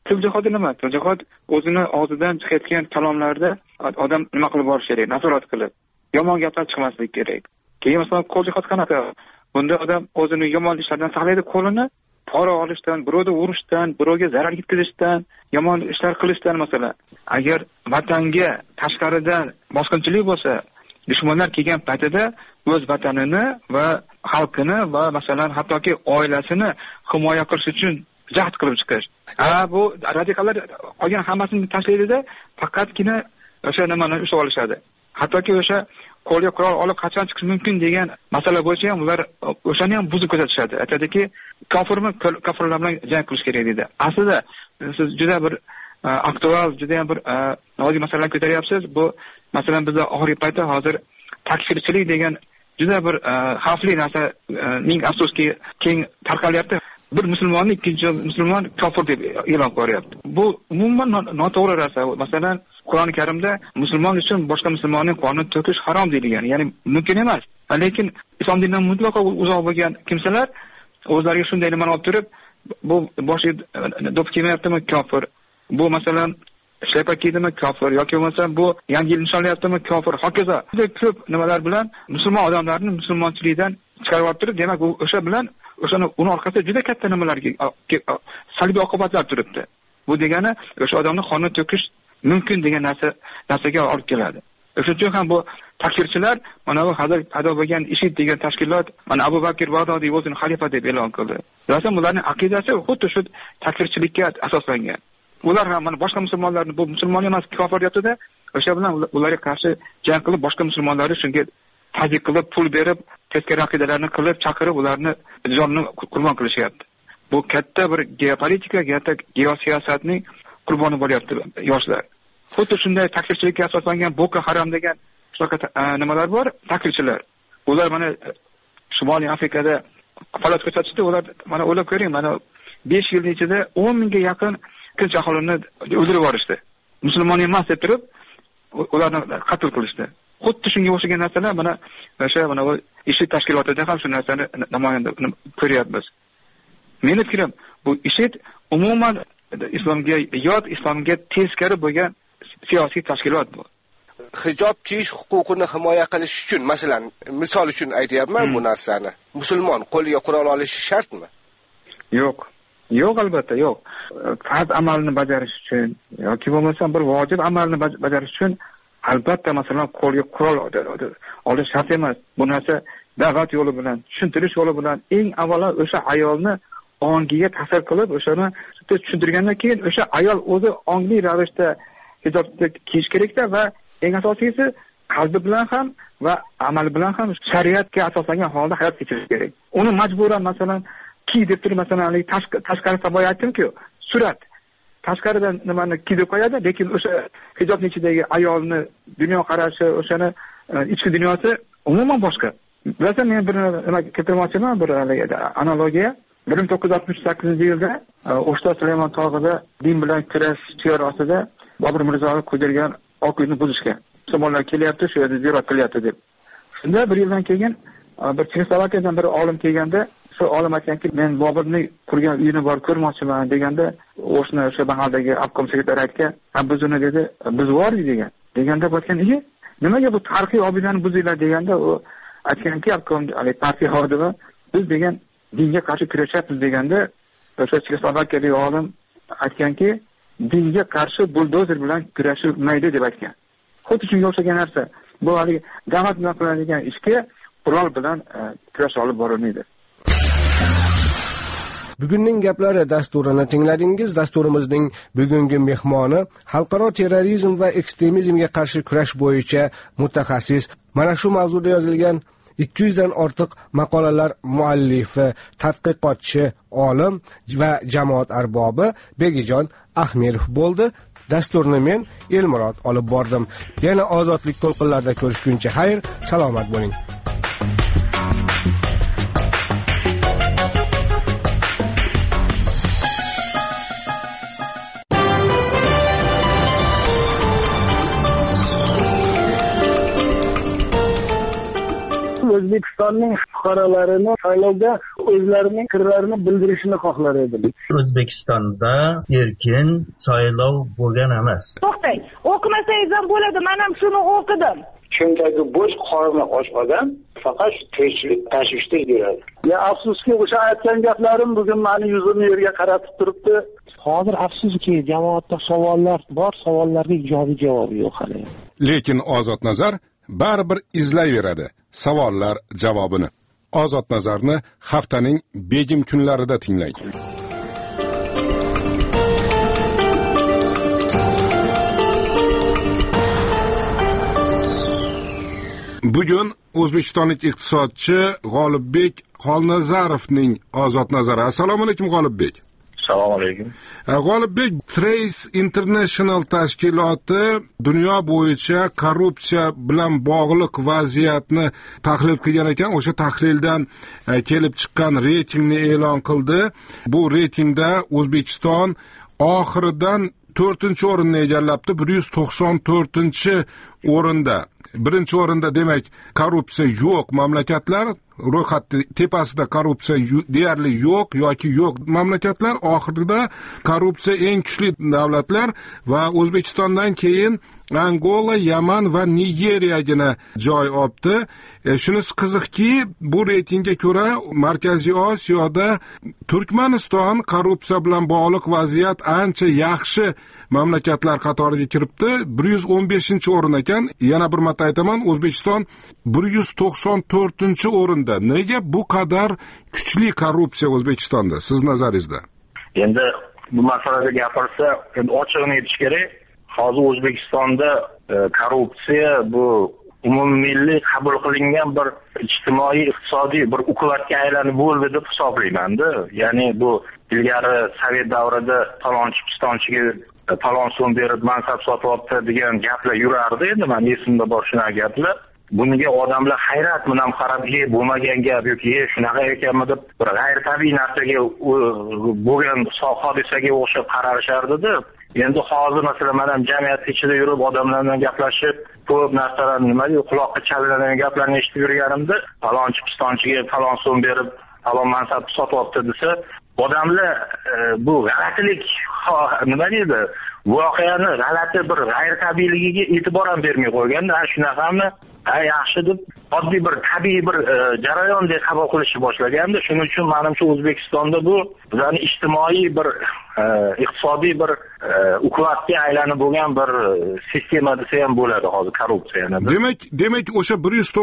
[SPEAKER 15] til jihodi nima? Til jihod o'zini og'zidan chiqayotgan kalomlarda odam nima qilib borish kerak? Nazorat qilib. Yomon gaplar chiqmasligi kerak. Keyin masalan qo'l jihod qanaqa? Bunda odam o'zini yomon ishlardan saqlaydi, qo'lini pora olishdan, birovni urishdan, birovga zarar yetkazishdan, yomon ishlar qilishdan masalan. Agar vatanga tashqaridan bosqinchilik bo'lsa, dushmanlar kelgan paytida o'z vatanini va xalqini va masalan hattoki oilasini himoya qilish uchun jahd qilib chiqish. Bu radikallar qolgan hammasini tashlaydida, faqatgina o'sha nimani ushlab olishadi. Hattoki o'sha qo'lga qurol olib qachon chiqish mumkin degan masala bo'yicha ham ular o'shani ham buzib ko'rsatishadi. Aytadiki, kofirmi, kofirlar bilan jang qilish kerak deydi. Aslida siz juda bir aktual, juda ham bir oddiy masalalarni ko'taryapsiz. Bu masalan bizda oxirgi paytda hozir takfirchilik degan juda bir xavfli narsaning afsuski keng tarqalyapti. Bir musulmonni ikkinchi musulmon kofir deb e'lon qilyapti. Bu umuman noto'g'ri narsa. Masalan, Qur'oni Karimda musulmon uchun boshqa musulmonning qonini to'kish harom deyilgan. Ya'ni mumkin emas. Lekin islom dinidan mutlaqo uzoq bo'lgan kimsalar o'zlariga shunday nimani olib turib, bu boshi do'p kiymayaptimi kofir. Bu masalan shlepa kiydimi kofir yoki bo'lmasa bu yangi yil nishonlayaptimi kofir. Hokazo. Juda ko'p nimalar bilan musulmon odamlarni musulmonchilikdan chiqarib olib turib, demak u o'sha bilan uni orqasida juda katta nimalarga salbiy oqibatlar turibdi. Bu degani o'sha odamni qonini to'kish mumkin degan narsaga olib keladi. Shuning uchun ham bu takfirchilar mana bu hozir paydo bo'lgan IShID degan tashkilot mana Abu Bakr Bag'dodiy o'zini xalifa deb e'lon qildi. Rasman ularning aqidasi xuddi shu takfirchilikka asoslangan. Ular ham mana boshqa musulmonlarni bu musulmon emas kofir deyapti-da, o'sha bilan ularga qarshi jang qilib boshqa musulmonlarni shunga tazik qilib, pul berib, teskari aqidalarni qilib, chaqirib ularni jonini qurbon qilishyapti. Bu katta bir geopolitika, katta geosiyosatning qurboni bo'lyapti yoshlar. Xuddi shunday takfirchilikka asoslangan Boko Haram degan shunaqa nimalar bor, takfirchilar. Ular mana Shimoliy Afrikada faoliyat ko'rsatishdi. Ular mana o'ylab ko'ring, mana 5 yil ichida 10 mingga yaqin tinch aholini o'ldirib yuborishdi. Musulmon emas deb turib, ularni qatl qilishdi. Xuddi shunga o'xshagan narsalar mana bu IShID tashkilotida ham shu narsani namoyon ko'ryapmiz. Meni fikrim, bu IShID umuman islomga yot, islomga teskari bo'lgan siyosiy tashkilot bu.
[SPEAKER 1] Hijob kiyish huquqini himoya qilish uchun, masalan, misol uchun aytayapman bu narsani. Musulmon qo'liga qurol olishi shartmi?
[SPEAKER 15] Yo'q. Yo'q, albatta yo'q. Farz amalni bajarish uchun yoki bo'lmasa bir vojib amalni bajarish uchun albatta masalan qo'lga qurol olish shart emas. Bu narsa da'vat yo'li bilan, tushuntirish yo'li bilan eng avvalo o'sha ayolni ongiga ta'sir qilib, o'shani tushuntirgandan keyin o'sha ayol o'zi ongli ravishda hijobni kiyish kerakda va eng asosiysi qalbi bilan ham va amali bilan ham shariatga asoslangan holda hayot kechirish kerak. Uni majburan masalan kiy deb turib masalan tashqari saboya aytdim-ku, surat tashqaridan nimani kiyib qo'yadi, lekin o'sha hijobning ichidagi ayolni dunyo qarashi, o'shani ichki dunyosi umuman boshqa. Bilasan, men bir nima keltirmoqchiman, bir analogiya. 1968-yilda O'shta Sulaymon tog'ida din bilan kurash shiori ostida Bobur Mirzo ko'targan Oq uyni buzishga. Musulmonlar kelyapti, shu yerda ziyorat qilyapti deb. Shunda bir yildan keyin bir Chexoslovakiyadan bir olim kelganda, shu olim aytganki, men Boburning qurgan uyini borib ko'rmoqchiman deganda, o'sha mahaldagi obkom sekretari aytgan, biz uni dedi, biz vordik degan. Deganda aytgan, nimaga bu tarixiy obidani buzinglar deganda, u aytganki, obkom partiya xodimi, biz degan dinga qarshi kurashyapmiz deganda, o'sha Chexoslovakiyalik olim aytganki, dinga qarshi buldozer bilan kurashilmaydi deb aytgan. Xuddi shunga o'xshagan narsa. Bu hali da'vat bilan qilinadigan ishga qurol bilan kurash olib borilmaydi.
[SPEAKER 1] Bugunning gaplari dasturini tingladingiz. Dasturimizning bugungi mehmoni xalqaro terrorizm va ekstremizmga qarshi kurash bo'yicha mutaxassis, mana shu mavzuda yozilgan 200 dan ortiq maqolalar muallifi, tadqiqotchi, olim va jamoat arbobi Begijon Ahmedov bo'ldi. Dasturni men Elmurod olib bordim. Yana ozodlik to'lqinlarida ko'rishguncha xayr, salomat bo'ling.
[SPEAKER 16] O'zbekistonning fuqarolarini saylovda o'zlarining fikrlarini bildirishini xohlar edim.
[SPEAKER 17] O'zbekistonda erkin saylov bo'lgan emas.
[SPEAKER 18] To'xtang, o'qimasangiz ham bo'ladi, men ham shuni o'qidim.
[SPEAKER 10] Chunki bo'sh qorni och odam faqat tirikchilik tashvishda yuradi.
[SPEAKER 16] Ya afsuski o'sha aytgan gaplarim bugun meni yuzimni yerga qaratib turibdi.
[SPEAKER 19] Hozir afsuski jamoatda savollar bor, savollarga ijobiy javob yo'q hali.
[SPEAKER 14] Lekin Ozod Nazar baribir izlayveradi savollar javobini. Ozod Nazarni haftaning begim kunlarida tinglang. Bugun o'zbekistonlik iqtisodchi G'olibbek Xolnazarovning Ozod Nazari. Assalomu alaykum G'olibbek.
[SPEAKER 20] Assalomu alaykum.
[SPEAKER 14] G'olibbek, Trace International tashkiloti dunyo bo'yicha korrupsiya bilan bog'liq vaziyatni tahlil qilgan ekan. O'sha tahlildan kelib chiqqan reytingni e'lon qildi. Bu reytingda O'zbekiston oxiridan 4-o'rinni egallabdi, 194-o'rinda. Birinchi o'rinda demak korrupsiya yo'q mamlakatlar, ro'yxat tepasida korrupsiya deyarli yo'q yoki yo'q mamlakatlar, oxirida korrupsiya eng kuchli davlatlar va O'zbekistondan keyin Angola, Yaman va Nigeriyagina joy olibdi. Shunisi qiziqki, bu reytingga ko'ra Markaziy Osiyoda Turkmaniston korrupsiya bilan bog'liq vaziyat ancha yaxshi mamlakatlar qatoriga kiribdi. 115-o'rin ekan. Yana bir marta aytaman, O'zbekiston 194-o'rinda. Nega bu qadar kuchli korrupsiya O'zbekistonda siz nazaringizda?
[SPEAKER 20] Endi bu masalada gapirsa, ochig'ini aytish kerak. Hozir O'zbekistonda korrupsiya bu umummilliy qabul qilingan bir ijtimoiy iqtisodiy bir uklatga aylanib bo'ldi deb hisoblayman-da. Ya'ni bu ilgari Sovet davrida talonchi pistonchiga talon so'm berib mansab sotyapti degan gaplar yurardi. Endi men esimda bor shunaqa gaplar. Bunga odamlar hayrat bilan qarab, bo'lmagan gap yoki shunaqa ekanmi deb bir g'ayritabiiy narsaga bo'lgan hodisaga o'xshab qarashardi-da. Endi hozir masalan men ham jamiyat ichida yurib odamlar bilan gaplashib, ko'p narsalarni nima deydi, quloqqa chalinadigan gaplarni eshitib yurganimda, talonchi pistonchiga talon so'm berib, talon mansabni sotyapti desa, odamlar bu g'alatilik nima deydi, voqeani g'alati bir g'ayritabiiyligiga e'tibor ham bermay qo'yganda, shunaqami? Yaxshi deb oddiy bir tabiiy bir jarayondek qabul qilishni boshlaganda. Shuning uchun menimcha O'zbekistonda bu bizning ijtimoiy bir iqtisodiy bir uklatga aylanib bo'lgan bir sistema desa ham bo'ladi hozir korrupsiyani.
[SPEAKER 14] Demak o'sha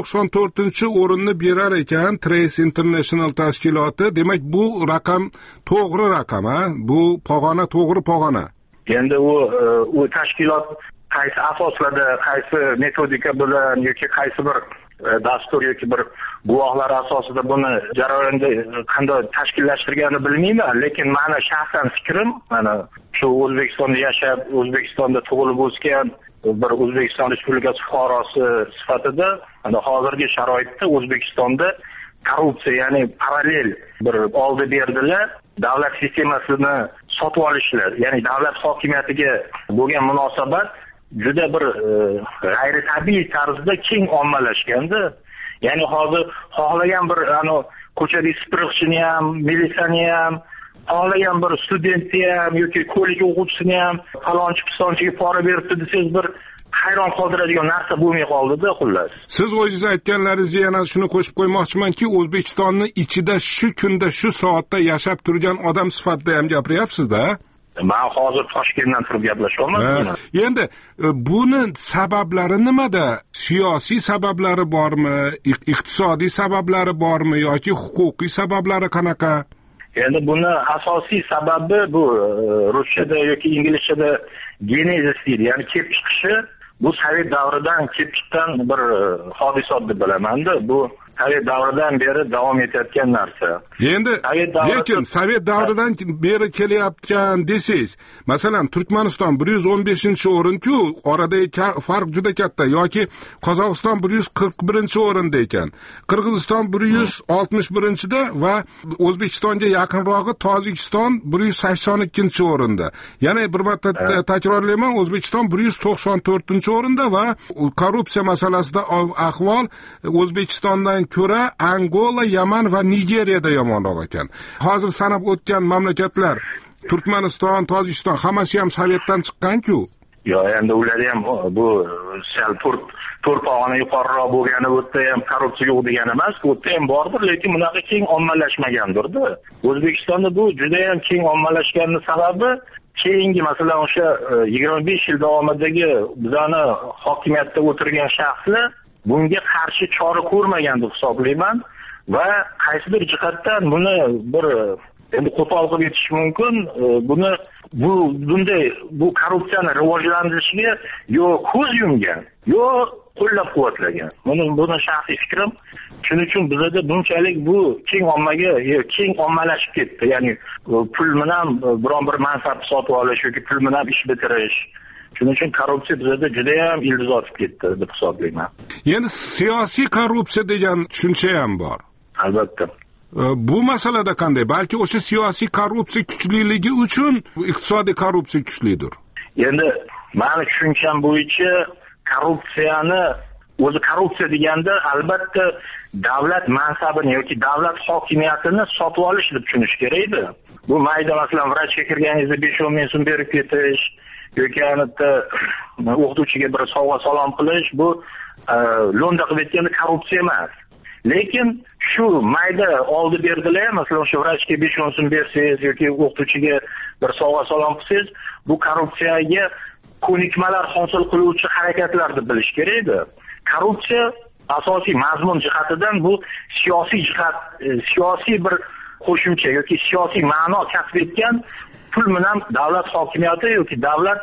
[SPEAKER 14] 194-o'rinni berar ekan Trace International tashkiloti. Demak bu raqam to'g'ri raqam, ha? Bu pog'ona to'g'ri pog'ona.
[SPEAKER 20] Endi u tashkilot qaysi asoslarda, qaysi metodika bilan yoki qaysi bir dastur yoki bir guvohlar asosida buni jarayonda qanday tashkillashtirganini bilmayman, lekin meni shaxsan fikrim, mana shu O'zbekistonda yashab, O'zbekistonda tug'ilib o'sgan bir O'zbekiston Respublikasi fuqarosi sifatida, mana hozirgi sharoitda O'zbekistonda korrupsiya, ya'ni parallel bir oldi berdilar, davlat sistemasini sotib olishlar, ya'ni davlat hokimiyatiga bo'lgan munosabat juda bir g'ayritabiiy tarzda keng ommalashganda. Ya'ni hozir xohlagan bir ko'chada ispiqchini ham, militsiyani ham, xohlagan bir studentni ham yoki kollej o'quvchisini ham falonchi pistonchiga pora beribdi desangiz, bir hayron qoldiradigan narsa bo'lmay qoldi-da xullas.
[SPEAKER 14] Siz o'zingiz aytganlaringizga yana shuni qo'shib qo'ymoqchimanki, O'zbekistonni ichida shu kunda, shu soatda yashab turgan odam sifatida ham gapiryapsiz-da.
[SPEAKER 20] Men hozir Toshkentdan turib gaplashyapman.
[SPEAKER 14] Endi buni sabablari nimada? Siyosiy sabablari bormi, iqtisodiy sabablari bormi yoki huquqiy sabablari qanaqa?
[SPEAKER 20] Endi buni asosiy sababi bu ruschada yoki inglizchada genezis deydi, ya'ni kelib chiqishi. Bu Sovet davridan kelib chiqqan bir hodisot deb bilaman-da. Bu Sovet davridan beri davom etayotgan narsa.
[SPEAKER 14] Endi lekin Sovet davridan beri kelyapgan desangiz, masalan Turkmaniston 115-o'rin-ku, oradagi farq juda katta, yoki Qozog'iston 141-o'rinda ekan. Qirg'iziston 161-da va O'zbekistonga yaqinrog'i Tojikiston 182-o'rinda. Yana bir marta takrorlayman, O'zbekiston 194 o'rinda va korrupsiya masalasida ahvol O'zbekistondan ko'ra Angola, Yaman va Nigeriyada yomonroq ekan. Hozir sanab o'tgan mamlakatlar Turkmaniston, Tojikiston hammasi ham Sovetdan chiqqan-ku.
[SPEAKER 20] Yo'q, endi ular ham bu sal to'rpog'ini yuqoriroq bo'lgani u yerda ham korrupsiya yo'q degani emas, u yerda ham bordir, lekin bunaqa keng ommalashmagandir-da. O'zbekistonda bu juda ham keng ommalashganning sababi keyingi masalan o'sha 25 yil davomidagi bizani hokimiyatda o'tirgan shaxslar bunga qarshi chora ko'rmagan deb hisoblayman va qaysidir jihatdan buni bir endi qo'pol qilib aytish mumkin, bu korrupsiyani rivojlanishiga yo ko'z yumgan, yo qo'llab-quvvatlagan. Buni shaxsiy fikrim. Shuning uchun bizda bunchalik bu keng ommalashib ketdi. Ya'ni pul bilan biron bir mansab sotib olish yoki pul bilan ish bitirish. Shuning uchun korrupsiya bizda juda ham ildiz otib ketdi deb hisoblayman.
[SPEAKER 14] Endi siyosiy korrupsiya degan tushuncha ham bor.
[SPEAKER 20] Albatta.
[SPEAKER 14] Bu masalada qanday? Balki o'sha siyosiy korrupsiya kuchliligi uchun iqtisodiy korrupsiya kuchlidir.
[SPEAKER 20] Endi meni tushuncham bo'yicha korrupsiya deganda albatta davlat mansabini yoki davlat hokimiyatini sotib olish deb tushunish kerak edi. Bu mayda masalan vrachga kirganingizda 5-10 ming so'm berib ketish yoki o'qituvchiga bir sovg'a salom qilish, bu lo'nda qilib aytganda korrupsiya emas. Lekin shu mayda oldi berdilar, masalan o'sha vrachga 5-10 so'm bersangiz yoki o'qituvchiga bir sovg'a salom qilsangiz, bu korrupsiyaga ko'nikmalar hosil qiluvchi harakatlar deb bilish kerak edi. Korrupsiya asosiy mazmun jihatidan bu siyosiy bir qo'shimcha yoki siyosiy ma'no kasb etgan pul bilan davlat hokimiyati yoki davlat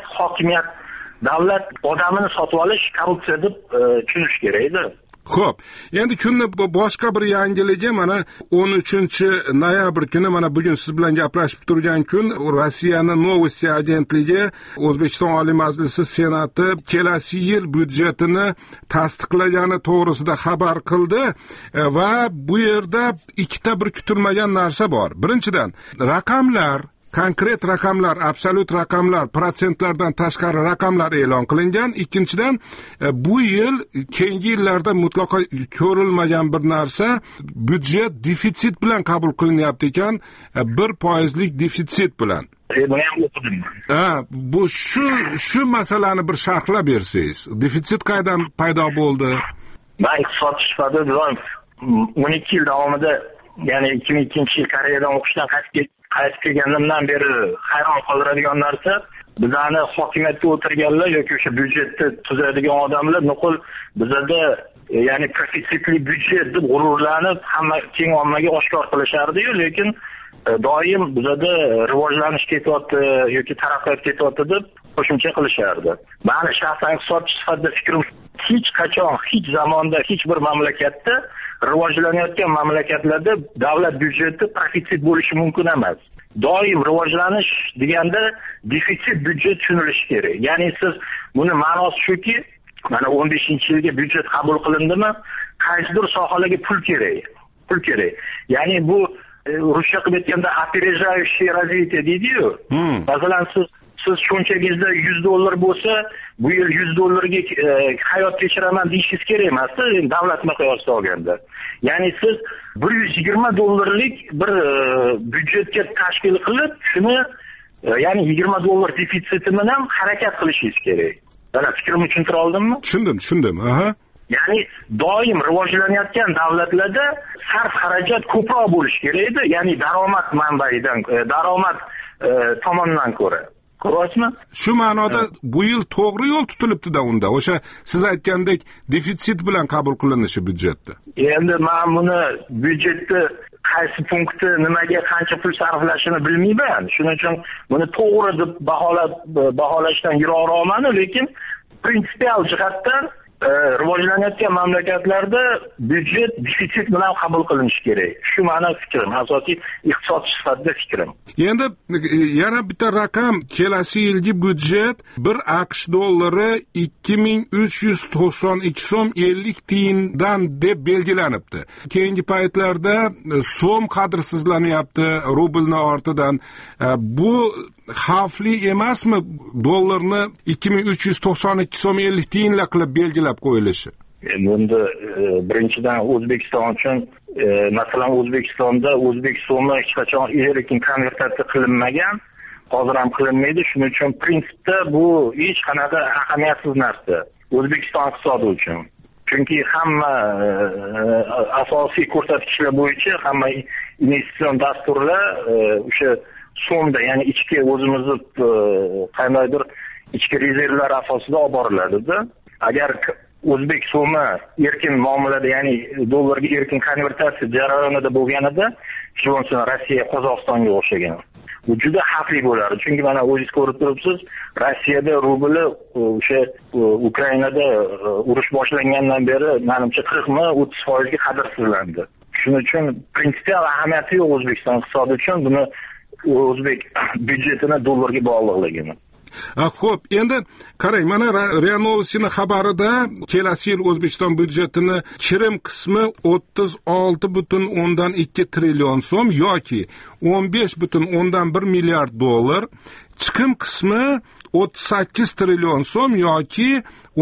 [SPEAKER 20] odamini sotib olish korrupsiya deb tushunish kerak edi.
[SPEAKER 14] Xo'p, endi kunni boshqa bir yangiligi mana 13-noyabr kuni mana bugun siz bilan gaplashib turgan kun Rossiyaning Novosti agentligi O'zbekiston Oliy Majlisi Senati kelasi yil byudjetini tasdiqlagani to'g'risida xabar qildi va bu yerda ikkita bir kutilmagan narsa bor. Birinchidan, raqamlar, konkret raqamlar, absolyut raqamlar, prosentlardan tashqari raqamlar e'lon qilingan. Ikkinchidan, bu yil keyingi yillarda mutlaqo ko'rilmagan bir narsa, byudjet defitsit bilan qabul qilinyapti ekan, 1% defitsit bilan. Bu shu masalani bir sharhlab bersangiz. Defitsit qayerdan paydo bo'ldi?
[SPEAKER 20] Men iqtisod sifatida 12 yil davomida, ya'ni 2002-yil Koreyadan o'qishdan qaytib kelganimdan beri hayron qoldiradigan narsa, bizani hokimiyatda o'tirganlar yoki o'sha byudjetni tuzadigan odamlar nuqul bizada ya'ni profitsitli byudjet deb g'ururlanib hamma keng ommaga oshkor qilishardi-yu, lekin doim bizada rivojlanish ketyapti yoki taraqqiyot ketyapti deb qo'shimcha qilishardi. Meni shaxsan iqtisodchi sifatida fikrim, hech qachon, hech zamonda, hech bir mamlakatda rivojlanayotgan mamlakatlarda davlat byudjeti profitsit bo'lishi mumkin emas. Doim rivojlanish deganda defitsit byudjet tushunilishi kerak. Ya'ni siz buni ma'nosi shuki, mana 15-yilga byudjet qabul qilindimi, qaysidir sohalarga pul kerak. Ya'ni bu ruscha qilib aytganda опережающее развитие deydi-yu. Masalan siz shunchagizda $100 bo'lsa, bu yil $100 hayot kechiraman deyishingiz kerak emas, davlat miqyosida olganda. Ya'ni siz $120 bir byudjetga tashkil qilib, shuni ya'ni $20 defitsiti bilan harakat qilishingiz kerak. Mana fikrimni tushuntira oldimmi?
[SPEAKER 14] Tushundim. Aha.
[SPEAKER 20] Ya'ni doim rivojlanayotgan davlatlarda sarf xarajat ko'proq bo'lishi kerak edi, ya'ni daromad manbaidan, daromad tomonidan ko'ra. Ko'ryapsizmi?
[SPEAKER 14] Shu ma'noda bu yil to'g'ri yo'l tutilibdi-da unda. O'sha siz aytgandek defitsit bilan qabul qilinishi byudjetda.
[SPEAKER 20] Endi men buni byudjetni qaysi punkti nimaga qancha pul sarflashini bilmayman. Shuning uchun buni to'g'ri deb baholashdan yiroqroqman, lekin prinsipial jihatdan rivojlanayotgan mamlakatlarda byudjet defitsit bilan qabul qilinishi kerak. Shu ma'no fikrim, asosiy iqtisodchi sifatida fikrim.
[SPEAKER 14] Endi yana bitta raqam, kelasi yilgi byudjet 1 AQSh dollari 2392 so'm 50 tiyindan deb belgilanibdi. Keyingi paytlarda so'm qadrsizlanyapti rublni ortidan. Bu xavfli emasmi dollarni 2392 so'm 50 tiyinla qilib belgilab qo'yilishi?
[SPEAKER 20] Bunda birinchidan O'zbekiston uchun masalan O'zbekistonda o'zbek so'mi hech qachon erkin konvertatsiya qilinmagan, hozir ham qilinmaydi. Shuning uchun prinsipda bu hech qanaqa ahamiyatsiz narsa O'zbekiston iqtisodi uchun. Chunki hamma asosiy ko'rsatkichlar bo'yicha hamma investitsion dasturlar o'sha so'mda, ya'ni ichki o'zimizni qandaydir ichki rezervlar asosida olib boriladi-da. Agar o'zbek so'mi erkin muomalada, ya'ni dollarga erkin konvertatsiya jarayonida bo'lganida, Shvetsiya, Rossiya, Qozog'istonga o'xshagan. Bu juda xavfli bo'lardi. Chunki mana o'zingiz ko'rib turibsiz, Rossiyada rubli o'sha Ukrainada urush boshlangandan beri menimcha 40-30% ga qadrsizlandi. Shuning uchun prinsipial ahamiyati yo'q O'zbekiston iqtisodi uchun buni o'zbek byudjetini dollarga bog'liqligini.
[SPEAKER 14] Xo'p, endi qarang, mana RIA Novostini xabarida kelasi yil O'zbekiston byudjetini kirim qismi 36,2 trillion so'm yoki 15,1 milliard dollar, chiqim qismi 38 trillion so'm yoki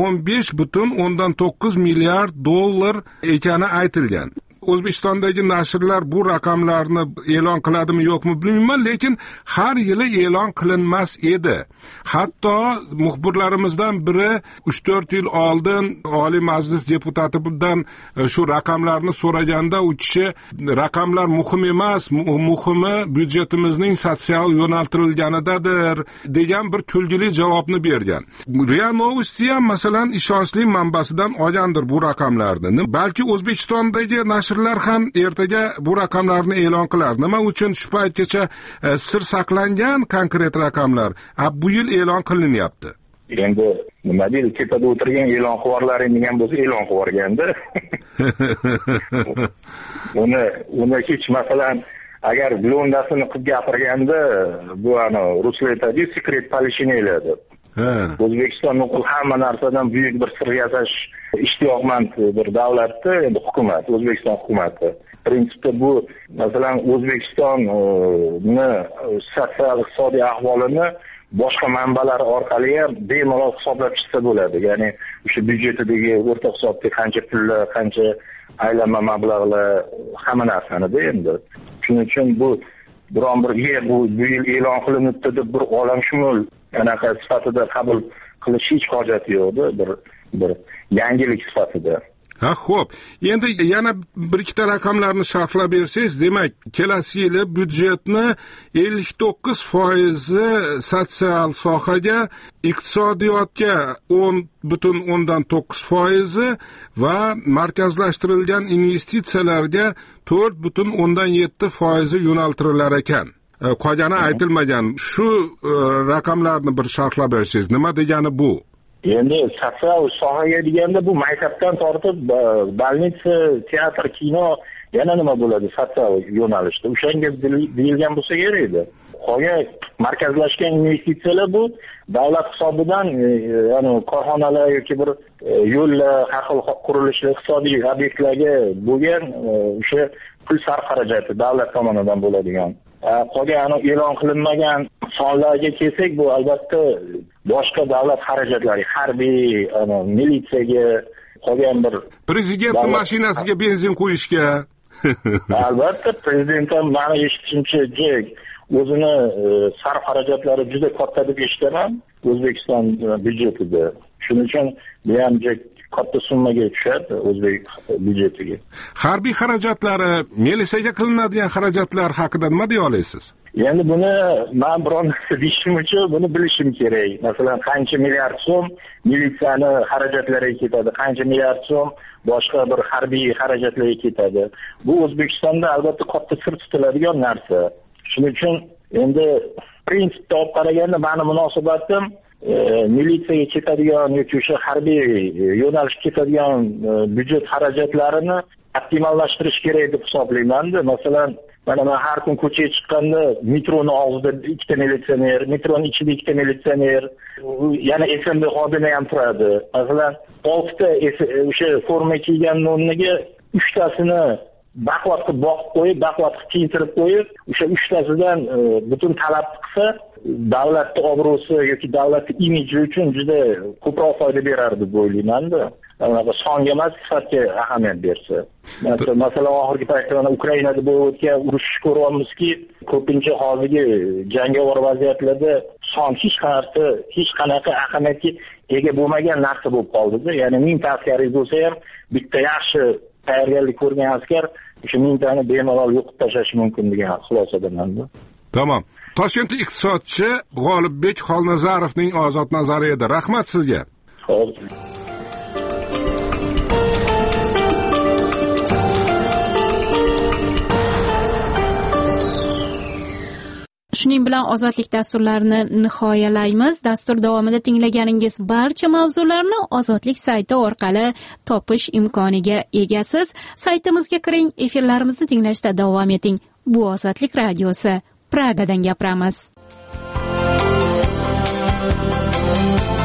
[SPEAKER 14] 15,9 milliard dollar ekani aytilgan. O'zbekistondagi nashrlar bu raqamlarni e'lon qiladimi yo'qmi bilmayman, lekin har yili e'lon qilinmas edi. Hatto muxbirlarimizdan biri 3-4 yil oldin Oliy Majlis deputatidan shu raqamlarni so'raganda u kishi raqamlar muhim emas, muhimi byudjetimizning sotsial yo'naltirilganidadir degan bir kulgili javobni bergan. RIA Novosti ham masalan ishonchli manbasidan olgandir bu raqamlarni. Balki O'zbekistondagi nashrlar ham ertaga bu raqamlarni e'lon qilar. Nima uchun shu paytgacha sir saqlangan konkret raqamlar bu yil e'lon qilinyapti?
[SPEAKER 20] Endi nima deydi, tepada o'tirgan e'lonxo'rlaring degan bo'lsa e'lon qilganda. Uni hech masalan agar blondasini qilib gapirganda bu ruslar aytadi, sekret polichinela deb. O'zbekiston nuqul hamma narsadan buyuk bir sir yasash ishtiyoqmand bir davlatda, endi hukumat, O'zbekiston hukumati. Prinsipda bu masalan O'zbekistonni sotsial iqtisodiy ahvolini boshqa manbalar orqali ham bemalol hisoblab chiqsa bo'ladi. Ya'ni o'sha byudjetidagi o'rta hisobda qancha pullar, qancha aylanma mablag'lar, hamma narsani-da endi. Shuning uchun bu biron bir bu yil e'lon qilinibdi deb bir olamshumul anaqa sifatida qabul qilish hech hojati yo'qdi, bir yangilik sifatida.
[SPEAKER 14] Xo'p, endi yana bir ikkita raqamlarni sharhlab bersangiz, demak, kelasi yili byudjetni 59% sotsial sohaga, iqtisodiyotga 10,9% va markazlashtirilgan investitsiyalarga 4,7% yo'naltirilar ekan. Qolgani aytilmagan. Shu raqamlarni bir sharhlab bersangiz, nima degani bu?
[SPEAKER 20] Endi sotsial sohaga deganda bu maktabdan tortib больница, teatr, kino, yana nima bo'ladi sotsial yo'nalishda. O'shanga deyilgan bo'lsa kerak edi. Qolgan markazlashgan investitsiyalar bu davlat hisobidan, ya'ni korxonalar yoki bir yo'llar, har xil qurilishlar, iqtisodiy obyektlarga bo'lgan o'sha pul sarf xarajati davlat tomonidan bo'ladigan. Qolgan e'lon qilinmagan sonlarga kelsak, bu albatta boshqa davlat xarajatlari, harbiy, militsiyaga, qolgan bir
[SPEAKER 14] prezident mashinasiga benzin qo'yishga.
[SPEAKER 20] Albatta, prezident ham meni eshitishimcha o'zini sarf xarajatlari juda katta deb eshitaman O'zbekiston byudjetida. Shuning uchun bu ham katta summaga tushadi o'zbek byudjetiga.
[SPEAKER 14] Harbiy xarajatlari, militsiyaga qilinadigan xarajatlar haqida nima deya olasiz?
[SPEAKER 20] Endi buni men biron narsa deyishim uchun buni bilishim kerak. Masalan, qancha milliard so'm militsiyani xarajatlariga ketadi, qancha milliard so'm boshqa bir harbiy xarajatlarga ketadi. Bu O'zbekistonda albatta katta sir tutiladigan narsa. Shuning uchun endi prinsipda olib qaraganda meni munosabatim
[SPEAKER 17] militsiyaga ketadigan yoki o'sha harbiy yo'nalishga ketadigan byudjet xarajatlarini optimallashtirish kerak deb hisoblayman-da. Masalan, mana men har kun ko'chaga chiqqanda metroni og'zida ikkita militsioner, metroni ichida ikkita militsioner, yana SMB xodimi ham turadi. Masalan, 6 ta o'sha forma kiyganning o'rniga 3 tasini baquvvat boqib qo'yib, baquvvat kiyintirib qo'yib, o'sha 3 tasidan butun talab qilsa, davlatning obro'si yoki davlatning imidji uchun juda ko'proq foyda berardi deb o'ylayman-da. Songa emas, sifatga ahamiyat bersa. Masalan, oxirgi paytda Ukrainada bo'lib o'tgan urushni ko'ryapmizki, ko'pincha hozirgi jangovar vaziyatlarda son hech qanaqa ahamiyatga ega bo'lmagan narsa bo'lib qoldi-da. Ya'ni 1000 ta askari bo'lsa ham bitta yaxshi tayyorgarlik ko'rgan askar o'sha 1000 tani bemalol yo'qib tashlashi mumkin degan xulosadaman-da.
[SPEAKER 14] Tamam. Toshkentlik iqtisodchi G'olibbek Xolnazarovning ozod nazari edi. Rahmat sizga.
[SPEAKER 17] Xo'p.
[SPEAKER 4] Shuning bilan ozodlik dasturlarini nihoyalaymiz. Dastur davomida tinglaganingiz barcha mavzularni ozodlik sayti orqali topish imkoniga egasiz. Saytimizga kiring, efirlarimizni tinglashda davom eting. Bu Ozodlik radiosi. Pragadan gapiramiz.